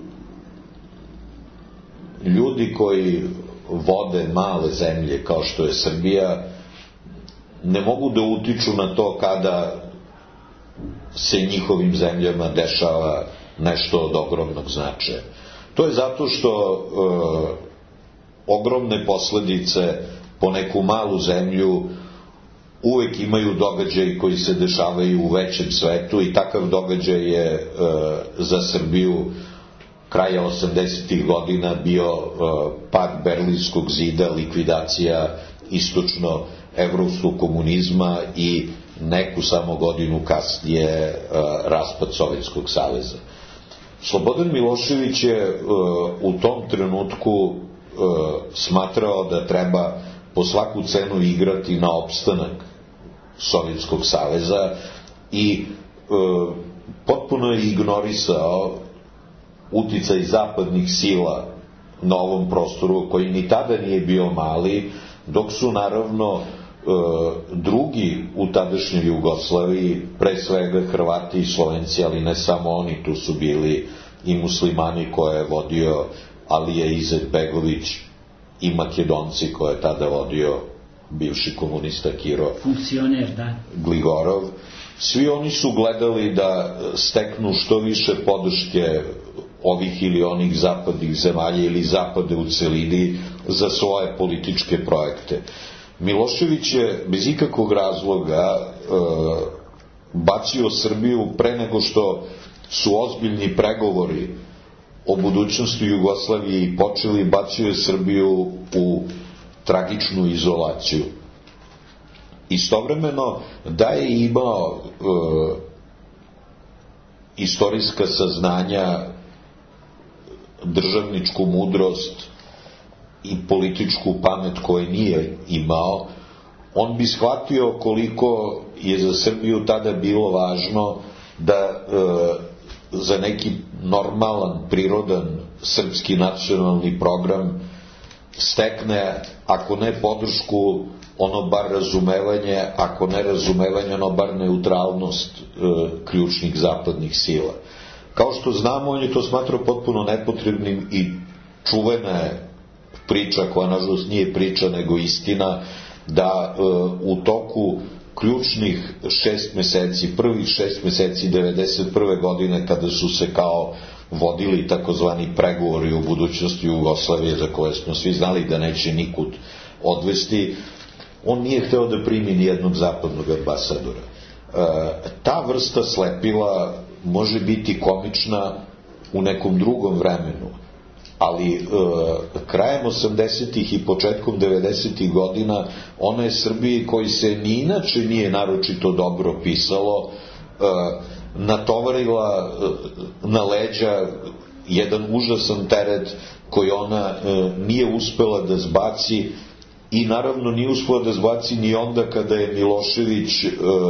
ljudi koji vode male zemlje kao što je Srbija ne mogu da utiču na to kada se njihovim zemljama dešava nešto od ogromnog značaja. To je zato što ogromne posledice po neku malu zemlju uvek imaju događaj koji se dešavaju u većem svetu, i takav događaj je za Srbiju kraja 80. godina bio pad Berlinskog zida, likvidacija istočno-evropskog komunizma i neku samo godinu kasnije raspad Sovjetskog saveza. Slobodan Milošević je u tom trenutku smatrao da treba po svaku cenu igrati na opstanak Sovjetskog saveza i potpuno je ignorisao uticaj zapadnih sila na ovom prostoru, koji ni tada nije bio mali, dok su naravno drugi u tadašnjoj Jugoslaviji, pre svega Hrvati i Slovenci, ali ne samo oni, tu su bili i muslimani koje je vodio Alija Izetbegović i Makedonci koje je tada vodio bivši komunista Kiro funkcioner, da, Gligorov. Svi oni su gledali da steknu što više podrške ovih ili onih zapadnih zemalja ili zapade u celini za svoje političke projekte. Milošević je bez ikakvog razloga bacio Srbiju pre nego što su ozbiljni pregovori o budućnosti Jugoslavije počeli, bacio je Srbiju u tragičnu izolaciju. Istovremeno da je imao istorijska saznanja, državničku mudrost i političku pamet koje nije imao, on bi shvatio koliko je za Srbiju tada bilo važno da za neki normalan, prirodan srpski nacionalni program stekne, ako ne podršku, ono bar razumevanje, ako ne razumevanje, ono bar neutralnost ključnih zapadnih sila. Kao što znamo, on je to smatrao potpuno nepotrebnim i čuvena je priča, koja nažalost nije priča nego istina, da u toku ključnih 6 meseci, prvih 6 meseci 1991. godine, kada su se kao vodili takozvani pregovori u budućnosti Jugoslavije, za koje smo svi znali da neće nikud odvesti, on nije hteo da primi nijednog zapadnog ambasadora. Ta vrsta slepila može biti komična u nekom drugom vremenu, ali krajem 80-ih i početkom 90-ih godina ona je Srbiji, koji se ni inače nije naročito dobro pisalo, natovarila na leđa jedan užasan teret koji ona nije uspela da zbaci, i naravno nije uspela da zbaci ni onda kada je Milošević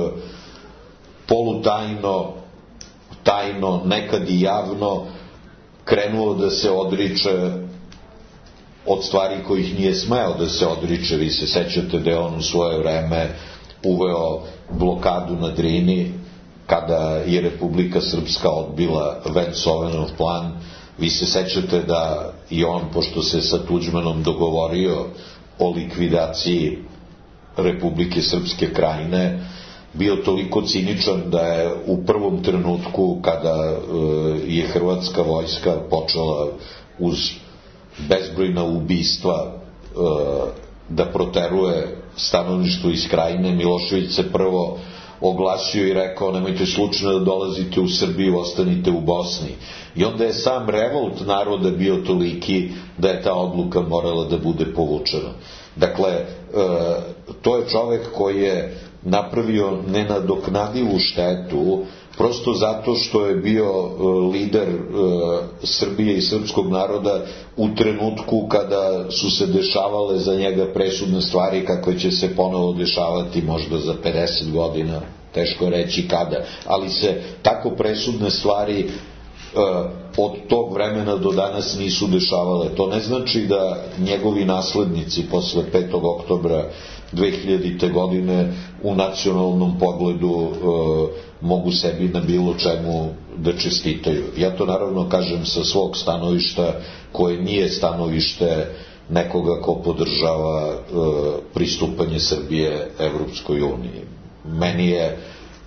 polutajno, tajno, nekad i javno krenuo da se odriče od stvari kojih nije smeo da se odriče. Vi se sećate da je on u svoje vreme uveo blokadu na Drini kada je Republika Srpska odbila Vence-Ovenov plan. Vi se sećate da i on, pošto se sa Tuđmanom dogovorio o likvidaciji Republike Srpske Krajine, bio toliko ciničan da je u prvom trenutku, kada je hrvatska vojska počela uz bezbrojna ubistva da proteruje stanovništvo iz Krajine, Milošević se prvo oglasio i rekao: nemojte slučajno da dolazite u Srbiju, ostanite u Bosni. I onda je sam revolt naroda bio toliki da je ta odluka morala da bude povučena. Dakle, to je čovek koji je napravio nenadoknadivu štetu prosto zato što je bio lider Srbije i srpskog naroda u trenutku kada su se dešavale za njega presudne stvari, kako će se ponovo dešavati možda za 50 godina, teško reći kada, ali se tako presudne stvari od tog vremena do danas nisu dešavale. To ne znači da njegovi naslednici posle 5. oktobra 2000. godine u nacionalnom pogledu mogu sebi na bilo čemu da čestitaju. Ja to naravno kažem sa svog stanovišta, koje nije stanovište nekoga ko podržava pristupanje Srbije Evropskoj uniji. Meni je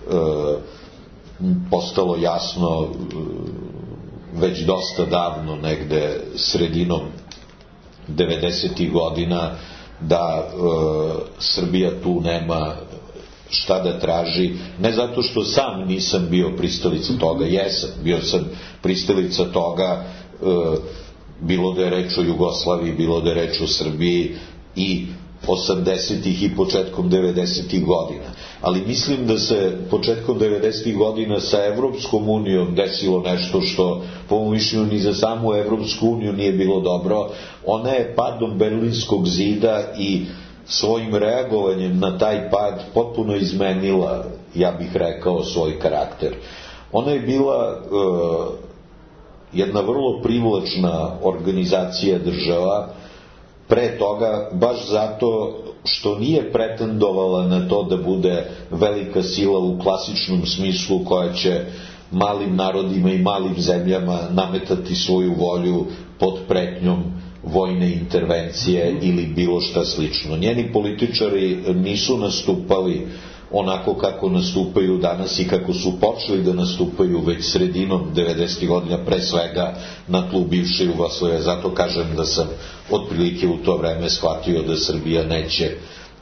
postalo jasno već dosta davno, negde sredinom 90. godina, da Srbija tu nema šta da traži, ne zato što sam nisam bio pristalica toga, jesam, bio sam pristalica toga, bilo da je reč o Jugoslaviji, bilo da je reč o Srbiji i 80-ih i početkom 90-ih godina. Ali mislim da se početkom 90-ih godina sa Evropskom unijom desilo nešto što po mom mišljenju ni za samu Evropsku uniju nije bilo dobro. Ona je padom Berlinskog zida i svojim reagovanjem na taj pad potpuno izmenila, ja bih rekao, svoj karakter. Ona je bila jedna vrlo privlačna organizacija država, pre toga baš zato što nije pretendovala na to da bude velika sila u klasičnom smislu koja će malim narodima i malim zemljama nametati svoju volju pod pretnjom vojne intervencije ili bilo šta slično. Njeni političari nisu nastupali onako kako nastupaju danas i kako su počeli da nastupaju već sredinom 90. godina, pre svega na tlu bivše Jugoslavije. Zato kažem da sam otprilike u to vreme shvatio da Srbija neće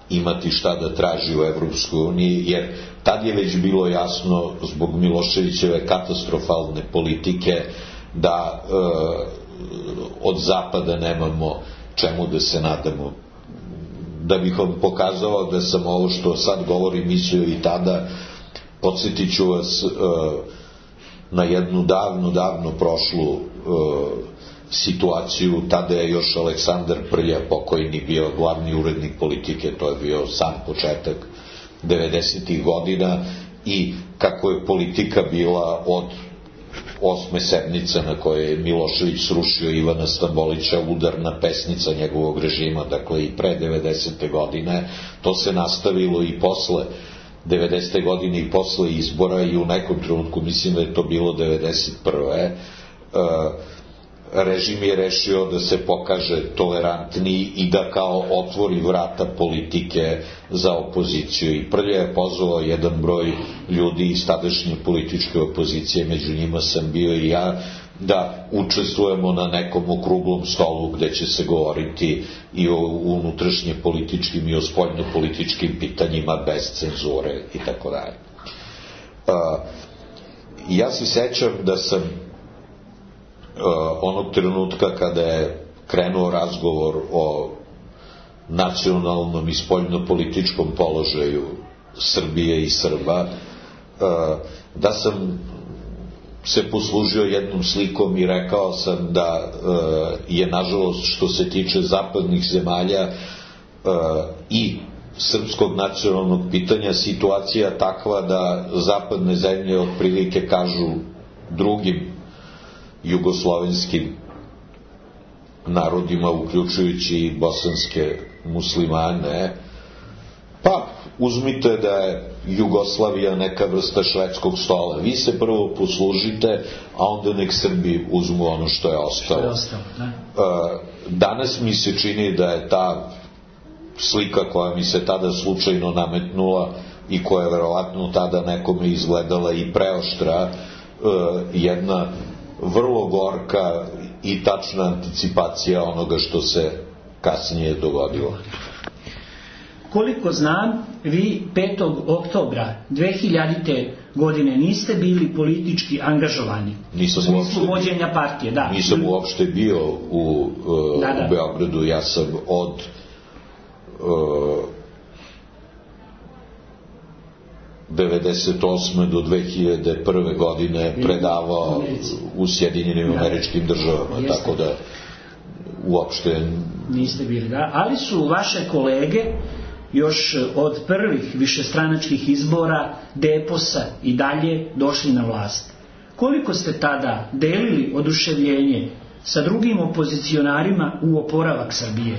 imati šta da traži u Evropskoj uniji, jer tad je već bilo jasno zbog Miloševićeve katastrofalne politike da od zapada nemamo čemu da se nadamo. Da bih vam pokazao da sam ovo što sad govorim mislio i tada, podsjetit ću vas na jednu davno prošlu situaciju. Tada je još Aleksandar Prlja, pokojni, bio glavni urednik Politike, to je bio sam početak 90. godina, i kako je Politika bila od 8. sednice na kojoj je Milošević srušio Ivana Stambolića, udarna pesnica njegovog režima, dakle i pre 90. godine, to se nastavilo i posle 90. godine i posle izbora, i u nekom trenutku, mislim da je to bilo 91. Režim je rešio da se pokaže tolerantniji i da kao otvori vrata politike za opoziciju, i Prlja je pozvao jedan broj ljudi iz tadašnje političke opozicije, među njima sam bio i ja, da učestvujemo na nekom okruglom stolu gde će se govoriti i o unutrašnje političkim i o spoljno političkim pitanjima bez cenzure i tako dalje. Ja se sećam da sam onog trenutka kada je krenuo razgovor o nacionalnom i spoljno-političkom položaju Srbije i Srba, da sam se poslužio jednom slikom i rekao sam da je, nažalost, što se tiče zapadnih zemalja i srpskog nacionalnog pitanja, situacija takva da zapadne zemlje otprilike kažu drugim jugoslovenskim narodima, uključujući i bosanske muslimane, pa uzmite da je Jugoslavija neka vrsta švedskog stola, vi se prvo poslužite, a onda nek Srbi uzmu ono što je ostalo. Danas mi se čini da je ta slika koja mi se tada slučajno nametnula i koja je verovatno tada nekome izgledala i preoštra, jedna vrlo gorka i tačna anticipacija onoga što se kasnije dogodilo. Koliko znam, vi 5. oktobra 2000. godine niste bili politički angažovani u smislu vođenja partije. Da. Nisam uopšte bio u Beogradu, ja sam od 98. do 2001. godine predavao u Sjedinjenim Američkim Državama, tako da uopšte niste bili, da. Ali su vaše kolege još od prvih višestranačkih izbora, Deposa i dalje došli na vlast. Koliko ste tada delili oduševljenje sa drugim opozicionarima u oporavak Srbije?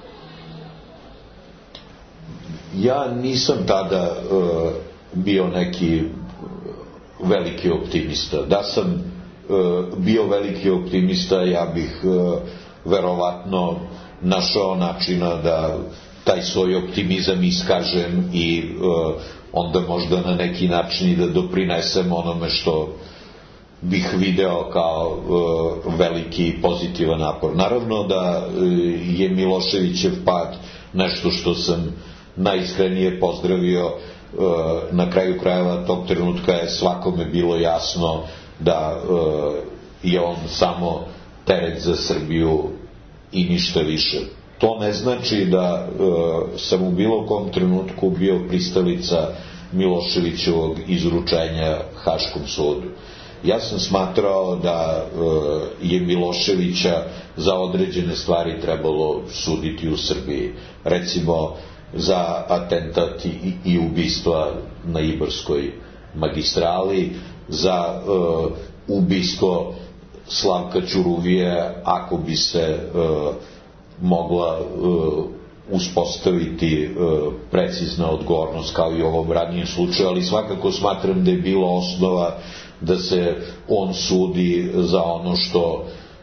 Ja nisam tada bio neki veliki optimista. Da sam bio veliki optimista, ja bih verovatno našao načina da taj svoj optimizam iskažem i onda možda na neki način i da doprinesem onome što bih video kao veliki pozitivan napor. Naravno da je Miloševićev pad nešto što sam najiskrenije pozdravio. Na kraju krajeva tog trenutka je svakome bilo jasno da je on samo teret za Srbiju i ništa više. To ne znači da sam u bilo kom trenutku bio pristalica Miloševićevog izručenja Haškom sudu. Ja sam smatrao da je Miloševića za određene stvari trebalo suditi u Srbiji. Recimo za atentat i ubistva na Ibarskoj magistrali, za ubistvo Slavka Ćuruvije, ako bi se mogla uspostaviti precizna odgovornost kao i u ovom ranijem slučaju, ali svakako smatram da je bilo osnova da se on sudi za ono što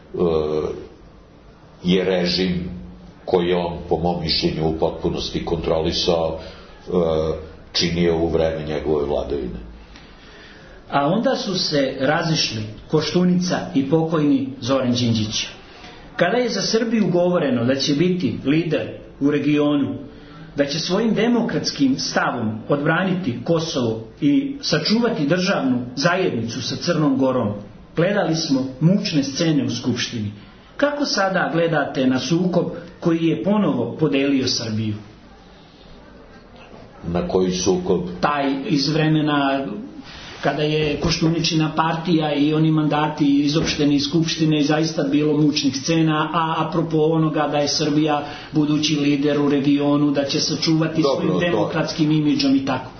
je režim koji je on, po mom mišljenju, u potpunosti kontrolisao, činio u vreme njegove vladavine. A onda su se razišli Koštunica i pokojni Zoran Đinđić. Kada je za Srbiju govoreno da će biti lider u regionu, da će svojim demokratskim stavom odbraniti Kosovo i sačuvati državnu zajednicu sa Crnom Gorom. Gledali smo mučne scene u Skupštini. Kako sada gledate na sukob koji je ponovo podelio Srbiju? Na koji sukob? Taj iz vremena kada je Koštuničina partija i oni mandati izopšteni iz Skupštine i zaista bilo mučnih scena, a apropo onoga da je Srbija budući lider u regionu, da će sačuvati svojim demokratskim imidžom i tako.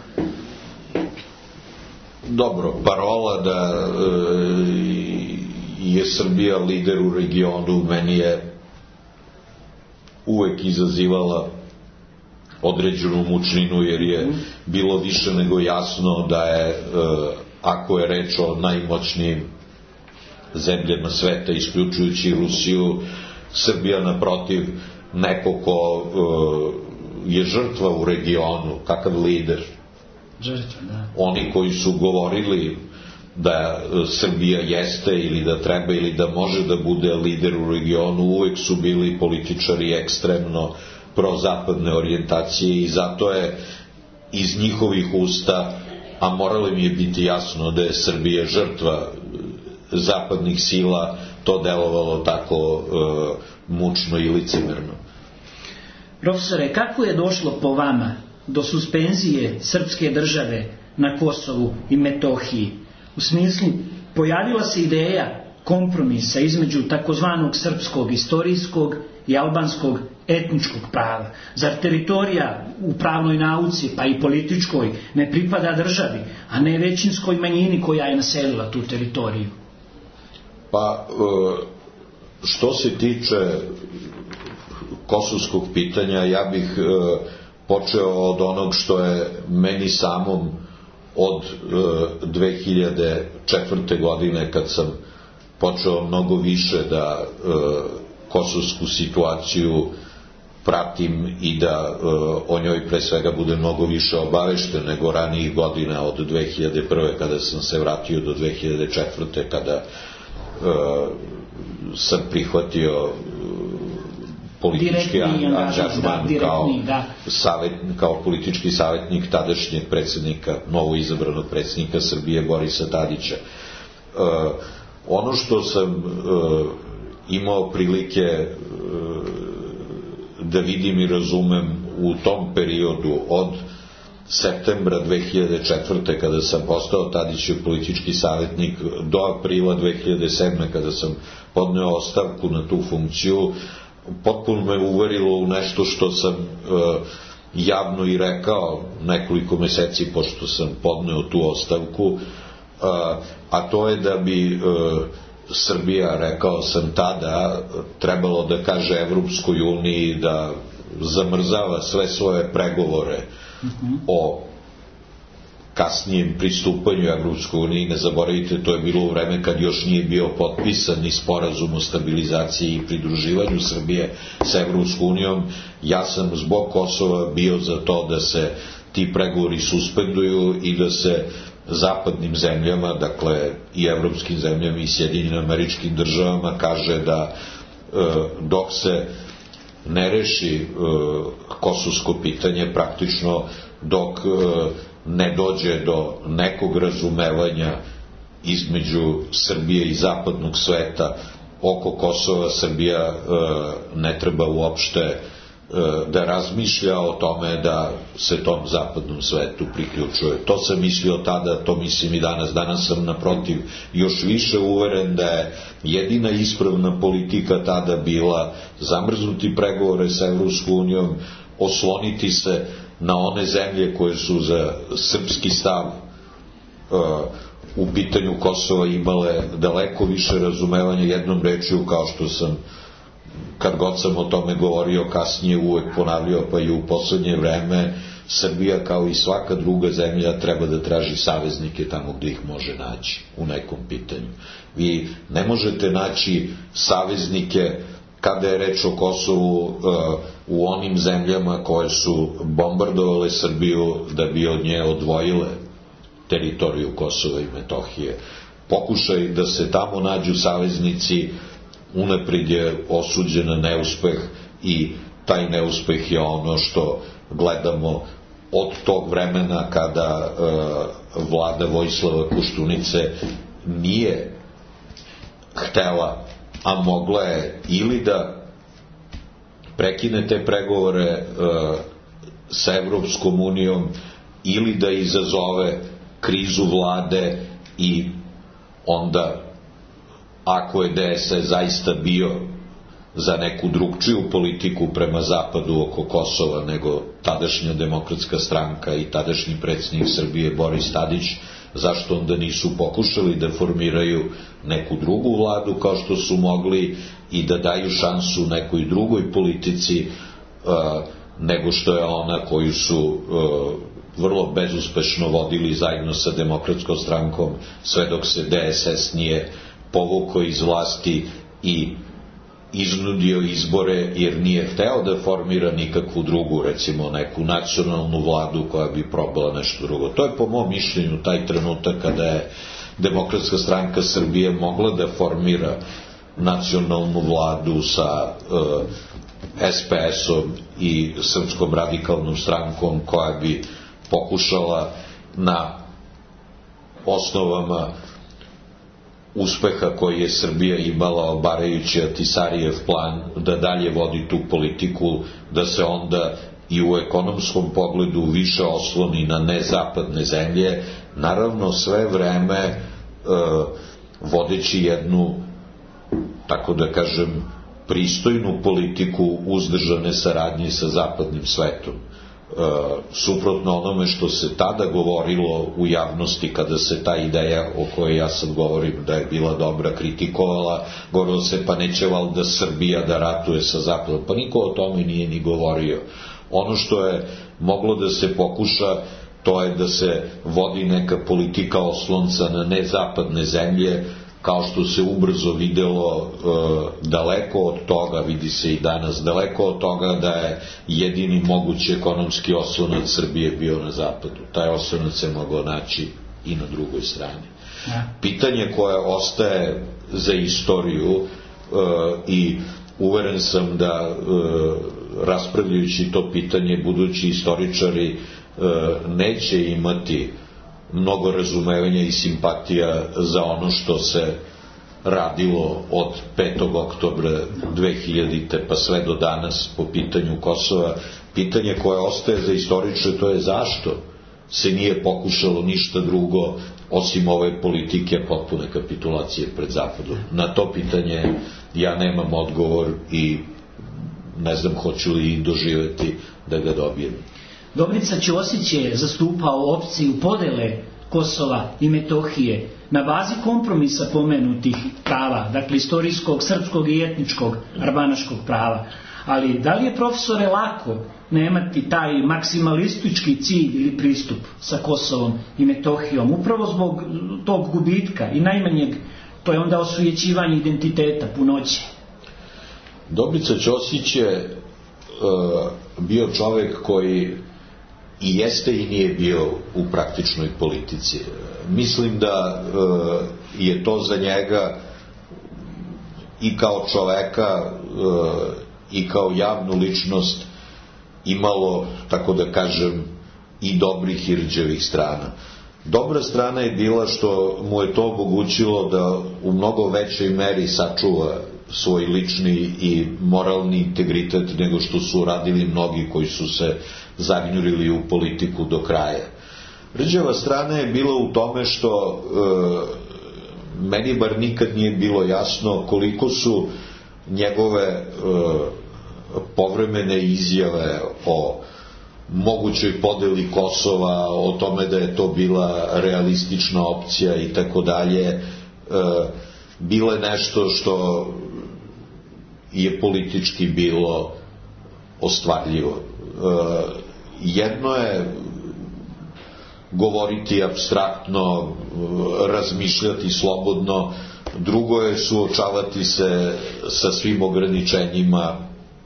Dobro, parola da je Srbija lider u regionu meni je uvek izazivala određenu mučninu, jer je bilo više nego jasno da je, ako je reč o najmoćnijim zemljama sveta, isključujući Rusiju, Srbija naprotiv neko ko je žrtva u regionu, kakav lider. Žrtva, da. Oni koji su govorili da Srbija jeste ili da treba ili da može da bude lider u regionu, uvek su bili političari ekstremno prozapadne orijentacije i zato je iz njihovih usta, a moralo mi je biti jasno da je Srbija žrtva zapadnih sila, to delovalo tako mučno i licemerno. Profesore, kako je došlo po vama do suspenzije srpske države na Kosovu i Metohiji? U smislu, pojavila se ideja kompromisa između takozvanog srpskog istorijskog i albanskog etničkog prava. Zar teritorija u pravnoj nauci, pa i političkoj, ne pripada državi, a ne većinskoj manjini koja je naselila tu teritoriju? Pa, što se tiče kosovskog pitanja, ja bih počeo od onog što je meni samom od 2004. godine, kad sam počeo mnogo više da kosovsku situaciju pratim i da o njoj pre svega bude mnogo više obavešten nego ranijih godina od 2001. kada sam se vratio do 2004. kada sam prihvatio politički angažman kao politički savjetnik tadašnjeg predsjednika, novoizabranog predsjednika Srbije Borisa Tadića. Ono što sam imao prilike da vidim i razumem u tom periodu od septembra 2004. kada sam postao Tadićev politički savjetnik do aprila 2007. kada sam podneo ostavku na tu funkciju, potpuno me uverilo u nešto što sam javno i rekao nekoliko meseci pošto sam podneo tu ostavku, a to je da bi Srbija, rekao sam tada, trebalo da kaže Evropskoj uniji da zamrzava sve svoje pregovore o kasnijem pristupanju Evropskoj uniji. Ne zaboravite, to je bilo u vreme kad još nije bio potpisan ni sporazum o stabilizaciji i pridruživanju Srbije sa Evropskom unijom. Ja sam zbog Kosova bio za to da se ti pregovori suspenduju i da se zapadnim zemljama, dakle i evropskim zemljama i Sjedinjenim Američkim Državama, kaže da dok se ne reši kosovsko pitanje, praktično dok ne dođe do nekog razumevanja između Srbije i zapadnog sveta oko Kosova, Srbija ne treba uopšte da razmišlja o tome da se tom zapadnom svetu priključuje. To sam mislio tada, to mislim i danas. Danas sam naprotiv još više uveren da je jedina ispravna politika tada bila zamrznuti pregovore sa Evropskom unijom, osloniti se na one zemlje koje su za srpski stav u pitanju Kosova imale daleko više razumevanja, jednom rečju, kao što sam kad god sam o tome govorio kasnije uvek ponavljao, pa i u poslednje vreme, Srbija kao i svaka druga zemlja treba da traži saveznike tamo gde ih može naći u nekom pitanju. Vi ne možete naći saveznike kada je reč o Kosovu u onim zemljama koje su bombardovale Srbiju da bi od nje odvojile teritoriju Kosova i Metohije. Pokušaj da se tamo nađu saveznici unaprijed je osuđen na neuspeh i taj neuspeh je ono što gledamo od tog vremena kada vlada Vojislava Koštunice nije htela, a mogla je ili da prekine te pregovore sa Evropskom unijom ili da izazove krizu vlade i onda, ako je DSS zaista bio za neku drugčiju politiku prema zapadu oko Kosova nego tadašnja Demokratska stranka i tadašnji predsjednik Srbije Boris Tadić, zašto onda nisu pokušali da formiraju neku drugu vladu kao što su mogli i da daju šansu nekoj drugoj politici nego što je ona koju su vrlo bezuspešno vodili zajedno sa Demokratskom strankom sve dok se DSS nije povukao iz vlasti i iznudio izbore jer nije hteo da formira nikakvu drugu, recimo neku nacionalnu vladu koja bi probala nešto drugo. To je po mom mišljenju taj trenutak kada je Demokratska stranka Srbije mogla da formira nacionalnu vladu sa SPS-om i Srpskom radikalnom strankom koja bi pokušala na osnovama uspeha koji je Srbija imala obarajući Atisarijev plan da dalje vodi tu politiku, da se onda i u ekonomskom pogledu više osloni na nezapadne zemlje, naravno sve vreme vodeći jednu, tako da kažem, pristojnu politiku uzdržane saradnje sa zapadnim svetom. Suprotno onome što se tada govorilo u javnosti kada se ta ideja o kojoj ja sad govorim da je bila dobra kritikovala, govorilo se pa neće valjda Srbija da ratuje sa zapadom, pa niko o tome nije ni govorio. Ono što je moglo da se pokuša, to je da se vodi neka politika oslonca na nezapadne zemlje, kao što se ubrzo videlo, daleko od toga, vidi se i danas, daleko od toga da je jedini mogući ekonomski oslonac Srbije bio na zapadu. Taj oslonac se mogao naći i na drugoj strani. Pitanje koje ostaje za istoriju i uveren sam da raspravljajući to pitanje budući istoričari neće imati mnogo razumevanja i simpatija za ono što se radilo od 5. oktobra 2000. pa sve do danas po pitanju Kosova. Pitanje koje ostaje za istoričare, to je zašto se nije pokušalo ništa drugo osim ove politike potpune kapitulacije pred Zapadom. Na to pitanje ja nemam odgovor i ne znam hoću li doživjeti da ga dobijem. Dobrica Ćosić je zastupao opciju podele Kosova i Metohije na bazi kompromisa pomenutih prava, dakle istorijskog, srpskog i etničkog arbanaškog prava. Ali da li je, profesore, lako nemati taj maksimalistički cilj ili pristup sa Kosovom i Metohijom upravo zbog tog gubitka i najmanjeg, to je onda osujećivanje identiteta, punoće? Dobrica Ćosić je bio čovek koji i jeste i nije bio u praktičnoj politici. Mislim da je to za njega i kao čoveka i kao javnu ličnost imalo, tako da kažem, i dobrih i rđevih strana. Dobra strana je bila što mu je to omogućilo da u mnogo većoj meri sačuva svoj lični i moralni integritet nego što su radili mnogi koji su se zagnjurili u politiku do kraja. Rđava strana je bila u tome što meni bar nikad nije bilo jasno koliko su njegove povremene izjave o mogućoj podeli Kosova, o tome da je to bila realistična opcija i tako dalje, bile nešto što je politički bilo ostvarljivo. Jedno je govoriti apstraktno, razmišljati slobodno, drugo je suočavati se sa svim ograničenjima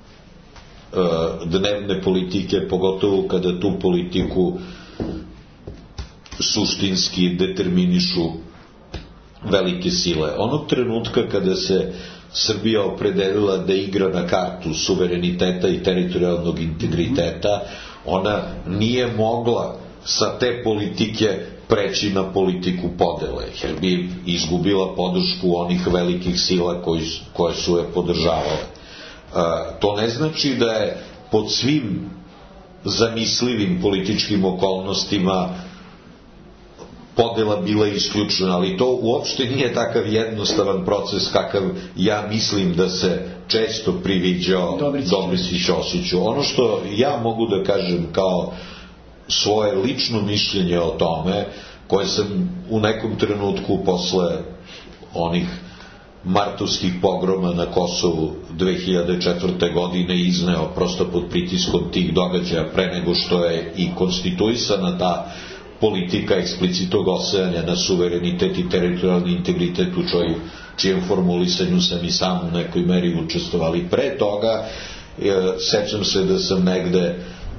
dnevne politike, pogotovo kada tu politiku suštinski determinišu velike sile. Onog trenutka kada se Srbija opredelila da igra na kartu suvereniteta i teritorijalnog integriteta, ona nije mogla sa te politike preći na politiku podele, jer bi izgubila podršku onih velikih sila koje su je podržavale. To ne znači da je pod svim zamislivim političkim okolnostima podela bila isključena, ali to uopšte nije takav jednostavan proces kakav ja mislim da se često priviđao Dobrici Ćosiću. Ono što ja mogu da kažem kao svoje lično mišljenje o tome, koje sam u nekom trenutku posle onih martovskih pogroma na Kosovu 2004. godine izneo prosto pod pritiskom tih događaja pre nego što je i konstituisana ta politika eksplicitnog ostajanja na suverenitet i teritorijalni integritet u čijem formulisanju sam i sam u nekoj meri učestvovali. Pre toga sećam se da sam negde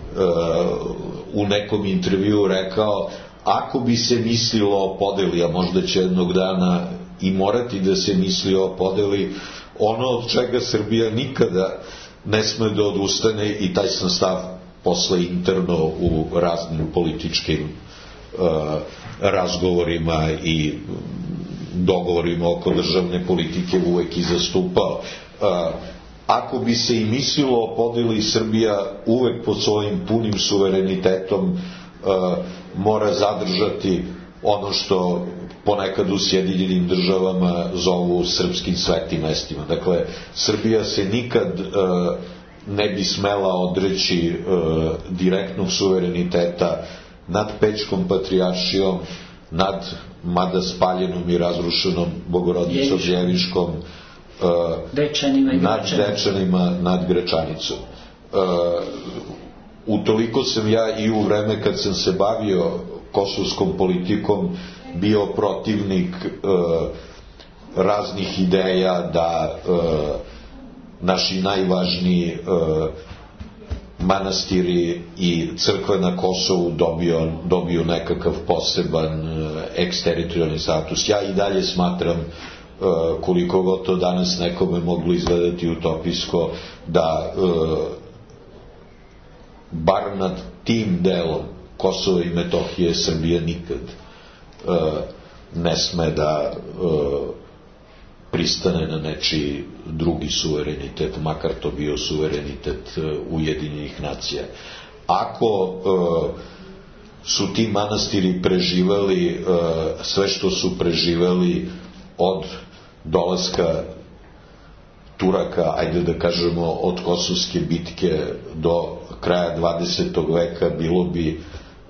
u nekom intervjuu rekao, ako bi se mislilo o podeli, a možda će jednog dana i morati da se misli o podeli, ono od čega Srbija nikada ne sme da odustane, i taj sam stav posle interno u raznim političkim razgovorima i dogovorima oko državne politike uvek i zastupao. Ako bi se i mislilo o podeli, Srbija uvek pod svojim punim suverenitetom mora zadržati ono što ponekad u Sjedinjenim Državama zovu srpskim svetim mestima. Dakle, Srbija se nikad ne bi smela odreći direktnog suvereniteta nad Pećkom patrijaršijom, nad mada spaljenom i razrušenom Bogorodicom Ljeviškom, nad Dečanima, nad Gračanicom. Utoliko sam ja i u vreme kad sam se bavio kosovskom politikom bio protivnik raznih ideja da naši najvažniji manastiri i crkve na Kosovu dobiju nekakav poseban eksteritorijalni status. Ja i dalje smatram, koliko god to danas nekome moglo izgledati utopijsko, da bar nad tim delom Kosova i Metohije Srbija nikad ne sme da pristane na nečiji drugi suverenitet, makar to bio suverenitet Ujedinjenih nacija. Ako su ti manastiri preživeli sve što su preživeli od dolaska Turaka, ajde da kažemo od Kosovske bitke do kraja 20. veka, bilo bi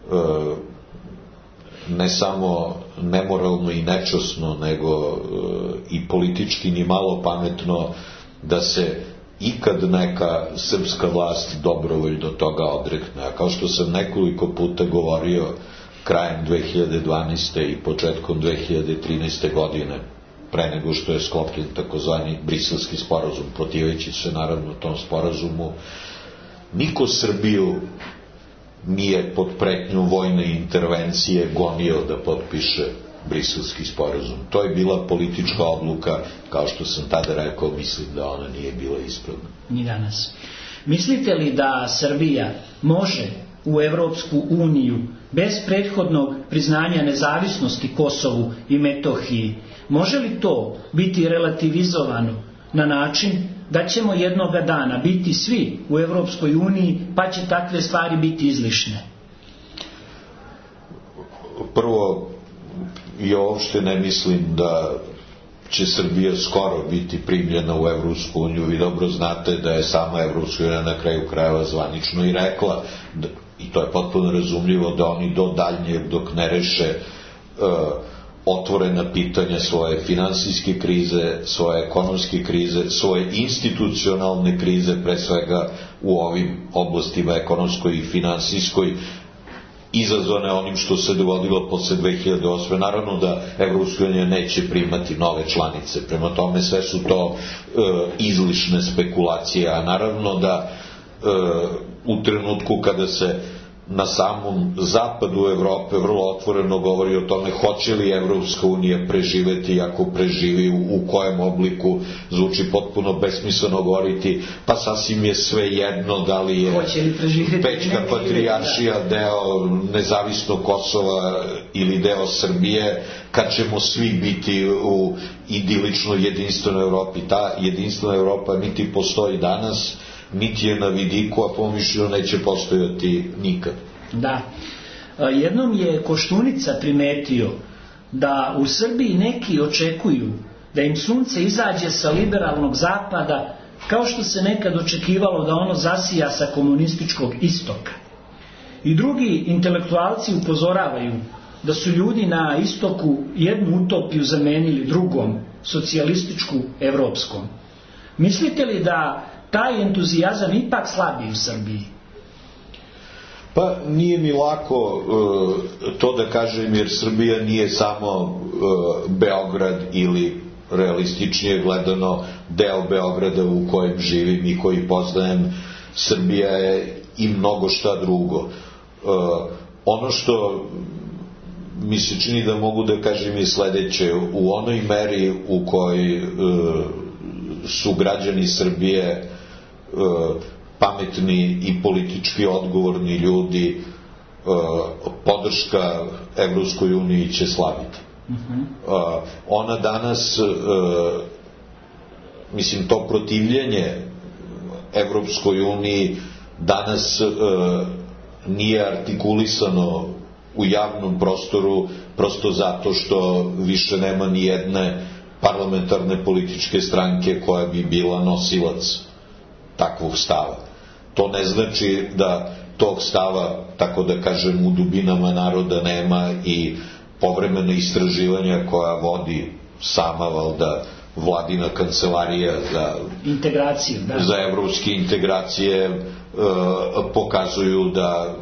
ne samo nemoralno i nečasno, nego i politički ni malo pametno da se ikad neka srpska vlast dobrovoljno toga odrekne. A kao što sam nekoliko puta govorio, krajem 2012. i početkom 2013. godine, pre nego što je sklopljen takozvani Briselski sporazum, protiveći se naravno tom sporazumu, niko Srbiju nije pod pretnjom vojne intervencije gonio da potpiše Briselski sporazum. To je bila politička odluka, kao što sam tada rekao, mislim da ona nije bila ispravna. Ni danas. Mislite li da Srbija može u Evropsku uniju bez prethodnog priznanja nezavisnosti Kosovu i Metohiji, može li to biti relativizovano na način da ćemo jednoga dana biti svi u Evropskoj uniji, pa će takve stvari biti izlišne? Prvo, ja uopšte ne mislim da će Srbija skoro biti primljena u Evropsku uniju. Vi dobro znate da je sama Evropska unija na kraju krajeva zvanično i rekla, i to je potpuno razumljivo, da oni do daljnjeg dok ne reše otvorena pitanja svoje finansijske krize, svoje ekonomske krize, svoje institucionalne krize, pre svega u ovim oblastima ekonomskoj i finansijskoj, izazvane onim što se dogodilo posle 2008. Naravno da Evropska unija neće primati nove članice, prema tome sve su to izlišne spekulacije, a naravno da u trenutku kada se na samom zapadu Evrope vrlo otvoreno govori o tome hoće li Evropska unija preživeti, ako preživi u kojem obliku, zvuči potpuno besmisleno govoriti, pa sasvim je sve jedno da li je Pećka patrijaršija deo nezavisnog Kosova ili deo Srbije, kad ćemo svi biti u idiličnoj jedinstvenoj Evropi. Ta jedinstvena Evropa niti postoji danas, niti je na vidiku, a po mišljenju neće postojati nikad. Da. Jednom je Koštunica primetio da u Srbiji neki očekuju da im sunce izađe sa liberalnog zapada, kao što se nekad očekivalo da ono zasija sa komunističkog istoka. I drugi intelektualci upozoravaju da su ljudi na istoku jednu utopiju zamenili drugom, socijalističku, evropskom. Mislite li da taj entuzijazam ipak slabi u Srbiji? Pa nije mi lako to da kažem, jer Srbija nije samo Beograd ili realističnije gledano deo Beograda u kojem živim i koji poznajem. Srbija je i mnogo šta drugo. Ono što mi se čini da mogu da kažem je sledeće: u onoj meri u kojoj su građani Srbije pametni i politički odgovorni ljudi, podrška Evropskoj uniji će slabiti. Ona danas, mislim, to protivljenje Evropskoj uniji danas nije artikulisano u javnom prostoru, prosto zato što više nema ni jedne parlamentarne političke stranke koja bi bila nosilac takvog stava. To ne znači da tog stava, tako da kažem, u dubinama naroda nema, i povremena istraživanja koja vodi sama valjda vladina kancelarija za evropske integracije pokazuju da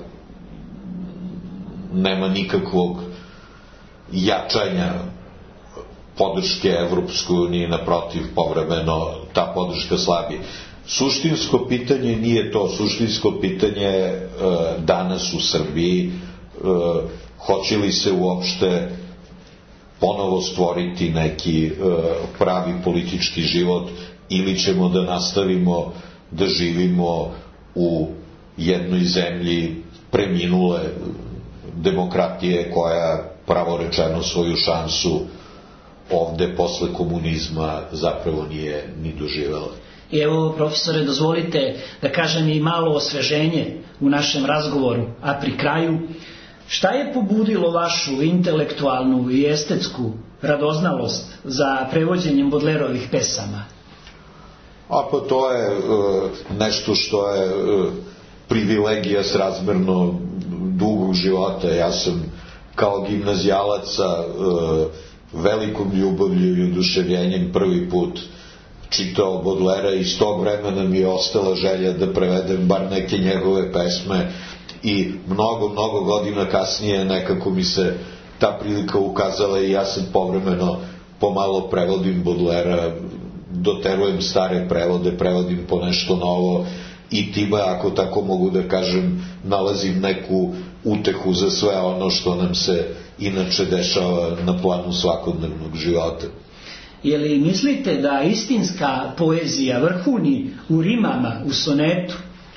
nema nikakvog jačanja podrške Evropskoj uniji, naprotiv, povremeno ta podrška slabi. Suštinsko pitanje nije to. Suštinsko pitanje danas u Srbiji, hoće li se uopšte ponovo stvoriti neki pravi politički život, ili ćemo da nastavimo da živimo u jednoj zemlji preminule demokratije koja, pravo rečeno, svoju šansu ovde posle komunizma zapravo nije ni doživela. I evo, profesore, dozvolite da kažem i malo osveženje u našem razgovoru, a pri kraju, šta je pobudilo vašu intelektualnu i estetsku radoznalost za prevođenjem Bodlerovih pesama? Pa to je nešto što je privilegija srazmerno dugog života. Ja sam kao gimnazijalac sa velikom ljubavlju i oduševljenjem prvi put čitao Bodlera, i iz tog vremena mi je ostala želja da prevedem bar neke njegove pesme, i mnogo godina kasnije nekako mi se ta prilika ukazala i ja sam povremeno pomalo prevodim Bodlera, doterujem stare prevode, prevodim po nešto novo, i time, ako tako mogu da kažem, nalazim neku utehu za sve ono što nam se inače dešava na planu svakodnevnog života. Je li mislite da istinska poezija vrhuni u rimama, u sonetu?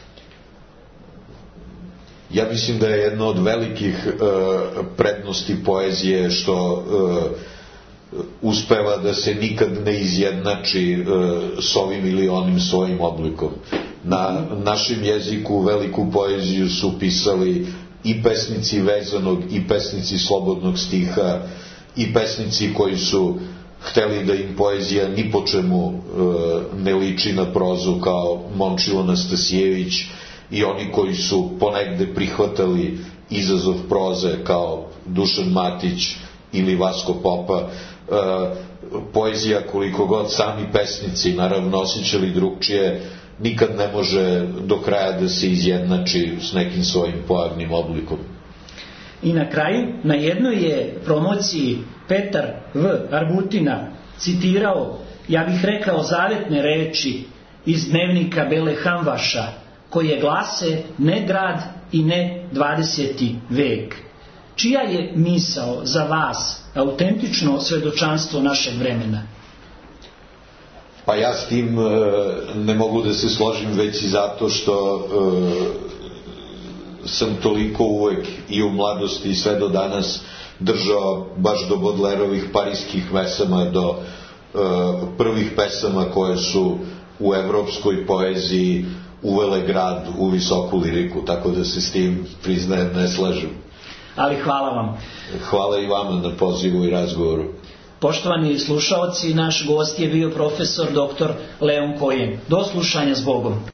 Ja mislim da je jedna od velikih prednosti poezije što uspeva da se nikad ne izjednači s ovim ili onim svojim oblikom. Na našem jeziku veliku poeziju su pisali i pesnici vezanog i pesnici slobodnog stiha i pesnici koji su hteli da im poezija ni po čemu ne liči na prozu, kao Momčilo Nastasijević, i oni koji su ponegde prihvatali izazov proze kao Dušan Matić ili Vasko Popa. Poezija, koliko god sami pesnici naravno osjećali drugčije, nikad ne može do kraja da se izjednači s nekim svojim pojavnim oblikom. I na kraju, na jednoj je promociji Petar V. Arbutina citirao, ja bih rekao, zavetne reči iz dnevnika Bele Hamvaša, koje glase ne grad i ne 20. vek. Čija je misao za vas autentično svedočanstvo našeg vremena? Pa ja s tim ne mogu da se složim već i zato što sam toliko uvek i u mladosti i sve do danas držao baš do Baudelaireovih parijskih pesama, do prvih pesama koje su u evropskoj poeziji uvele grad u visoku liriku, tako da se s tim, priznajem, ne slažem. Ali hvala vam. Hvala i vama na pozivu i razgovoru. Poštovani slušaoci, naš gost je bio profesor dr. Leon Kojen. Do slušanja s Bogom.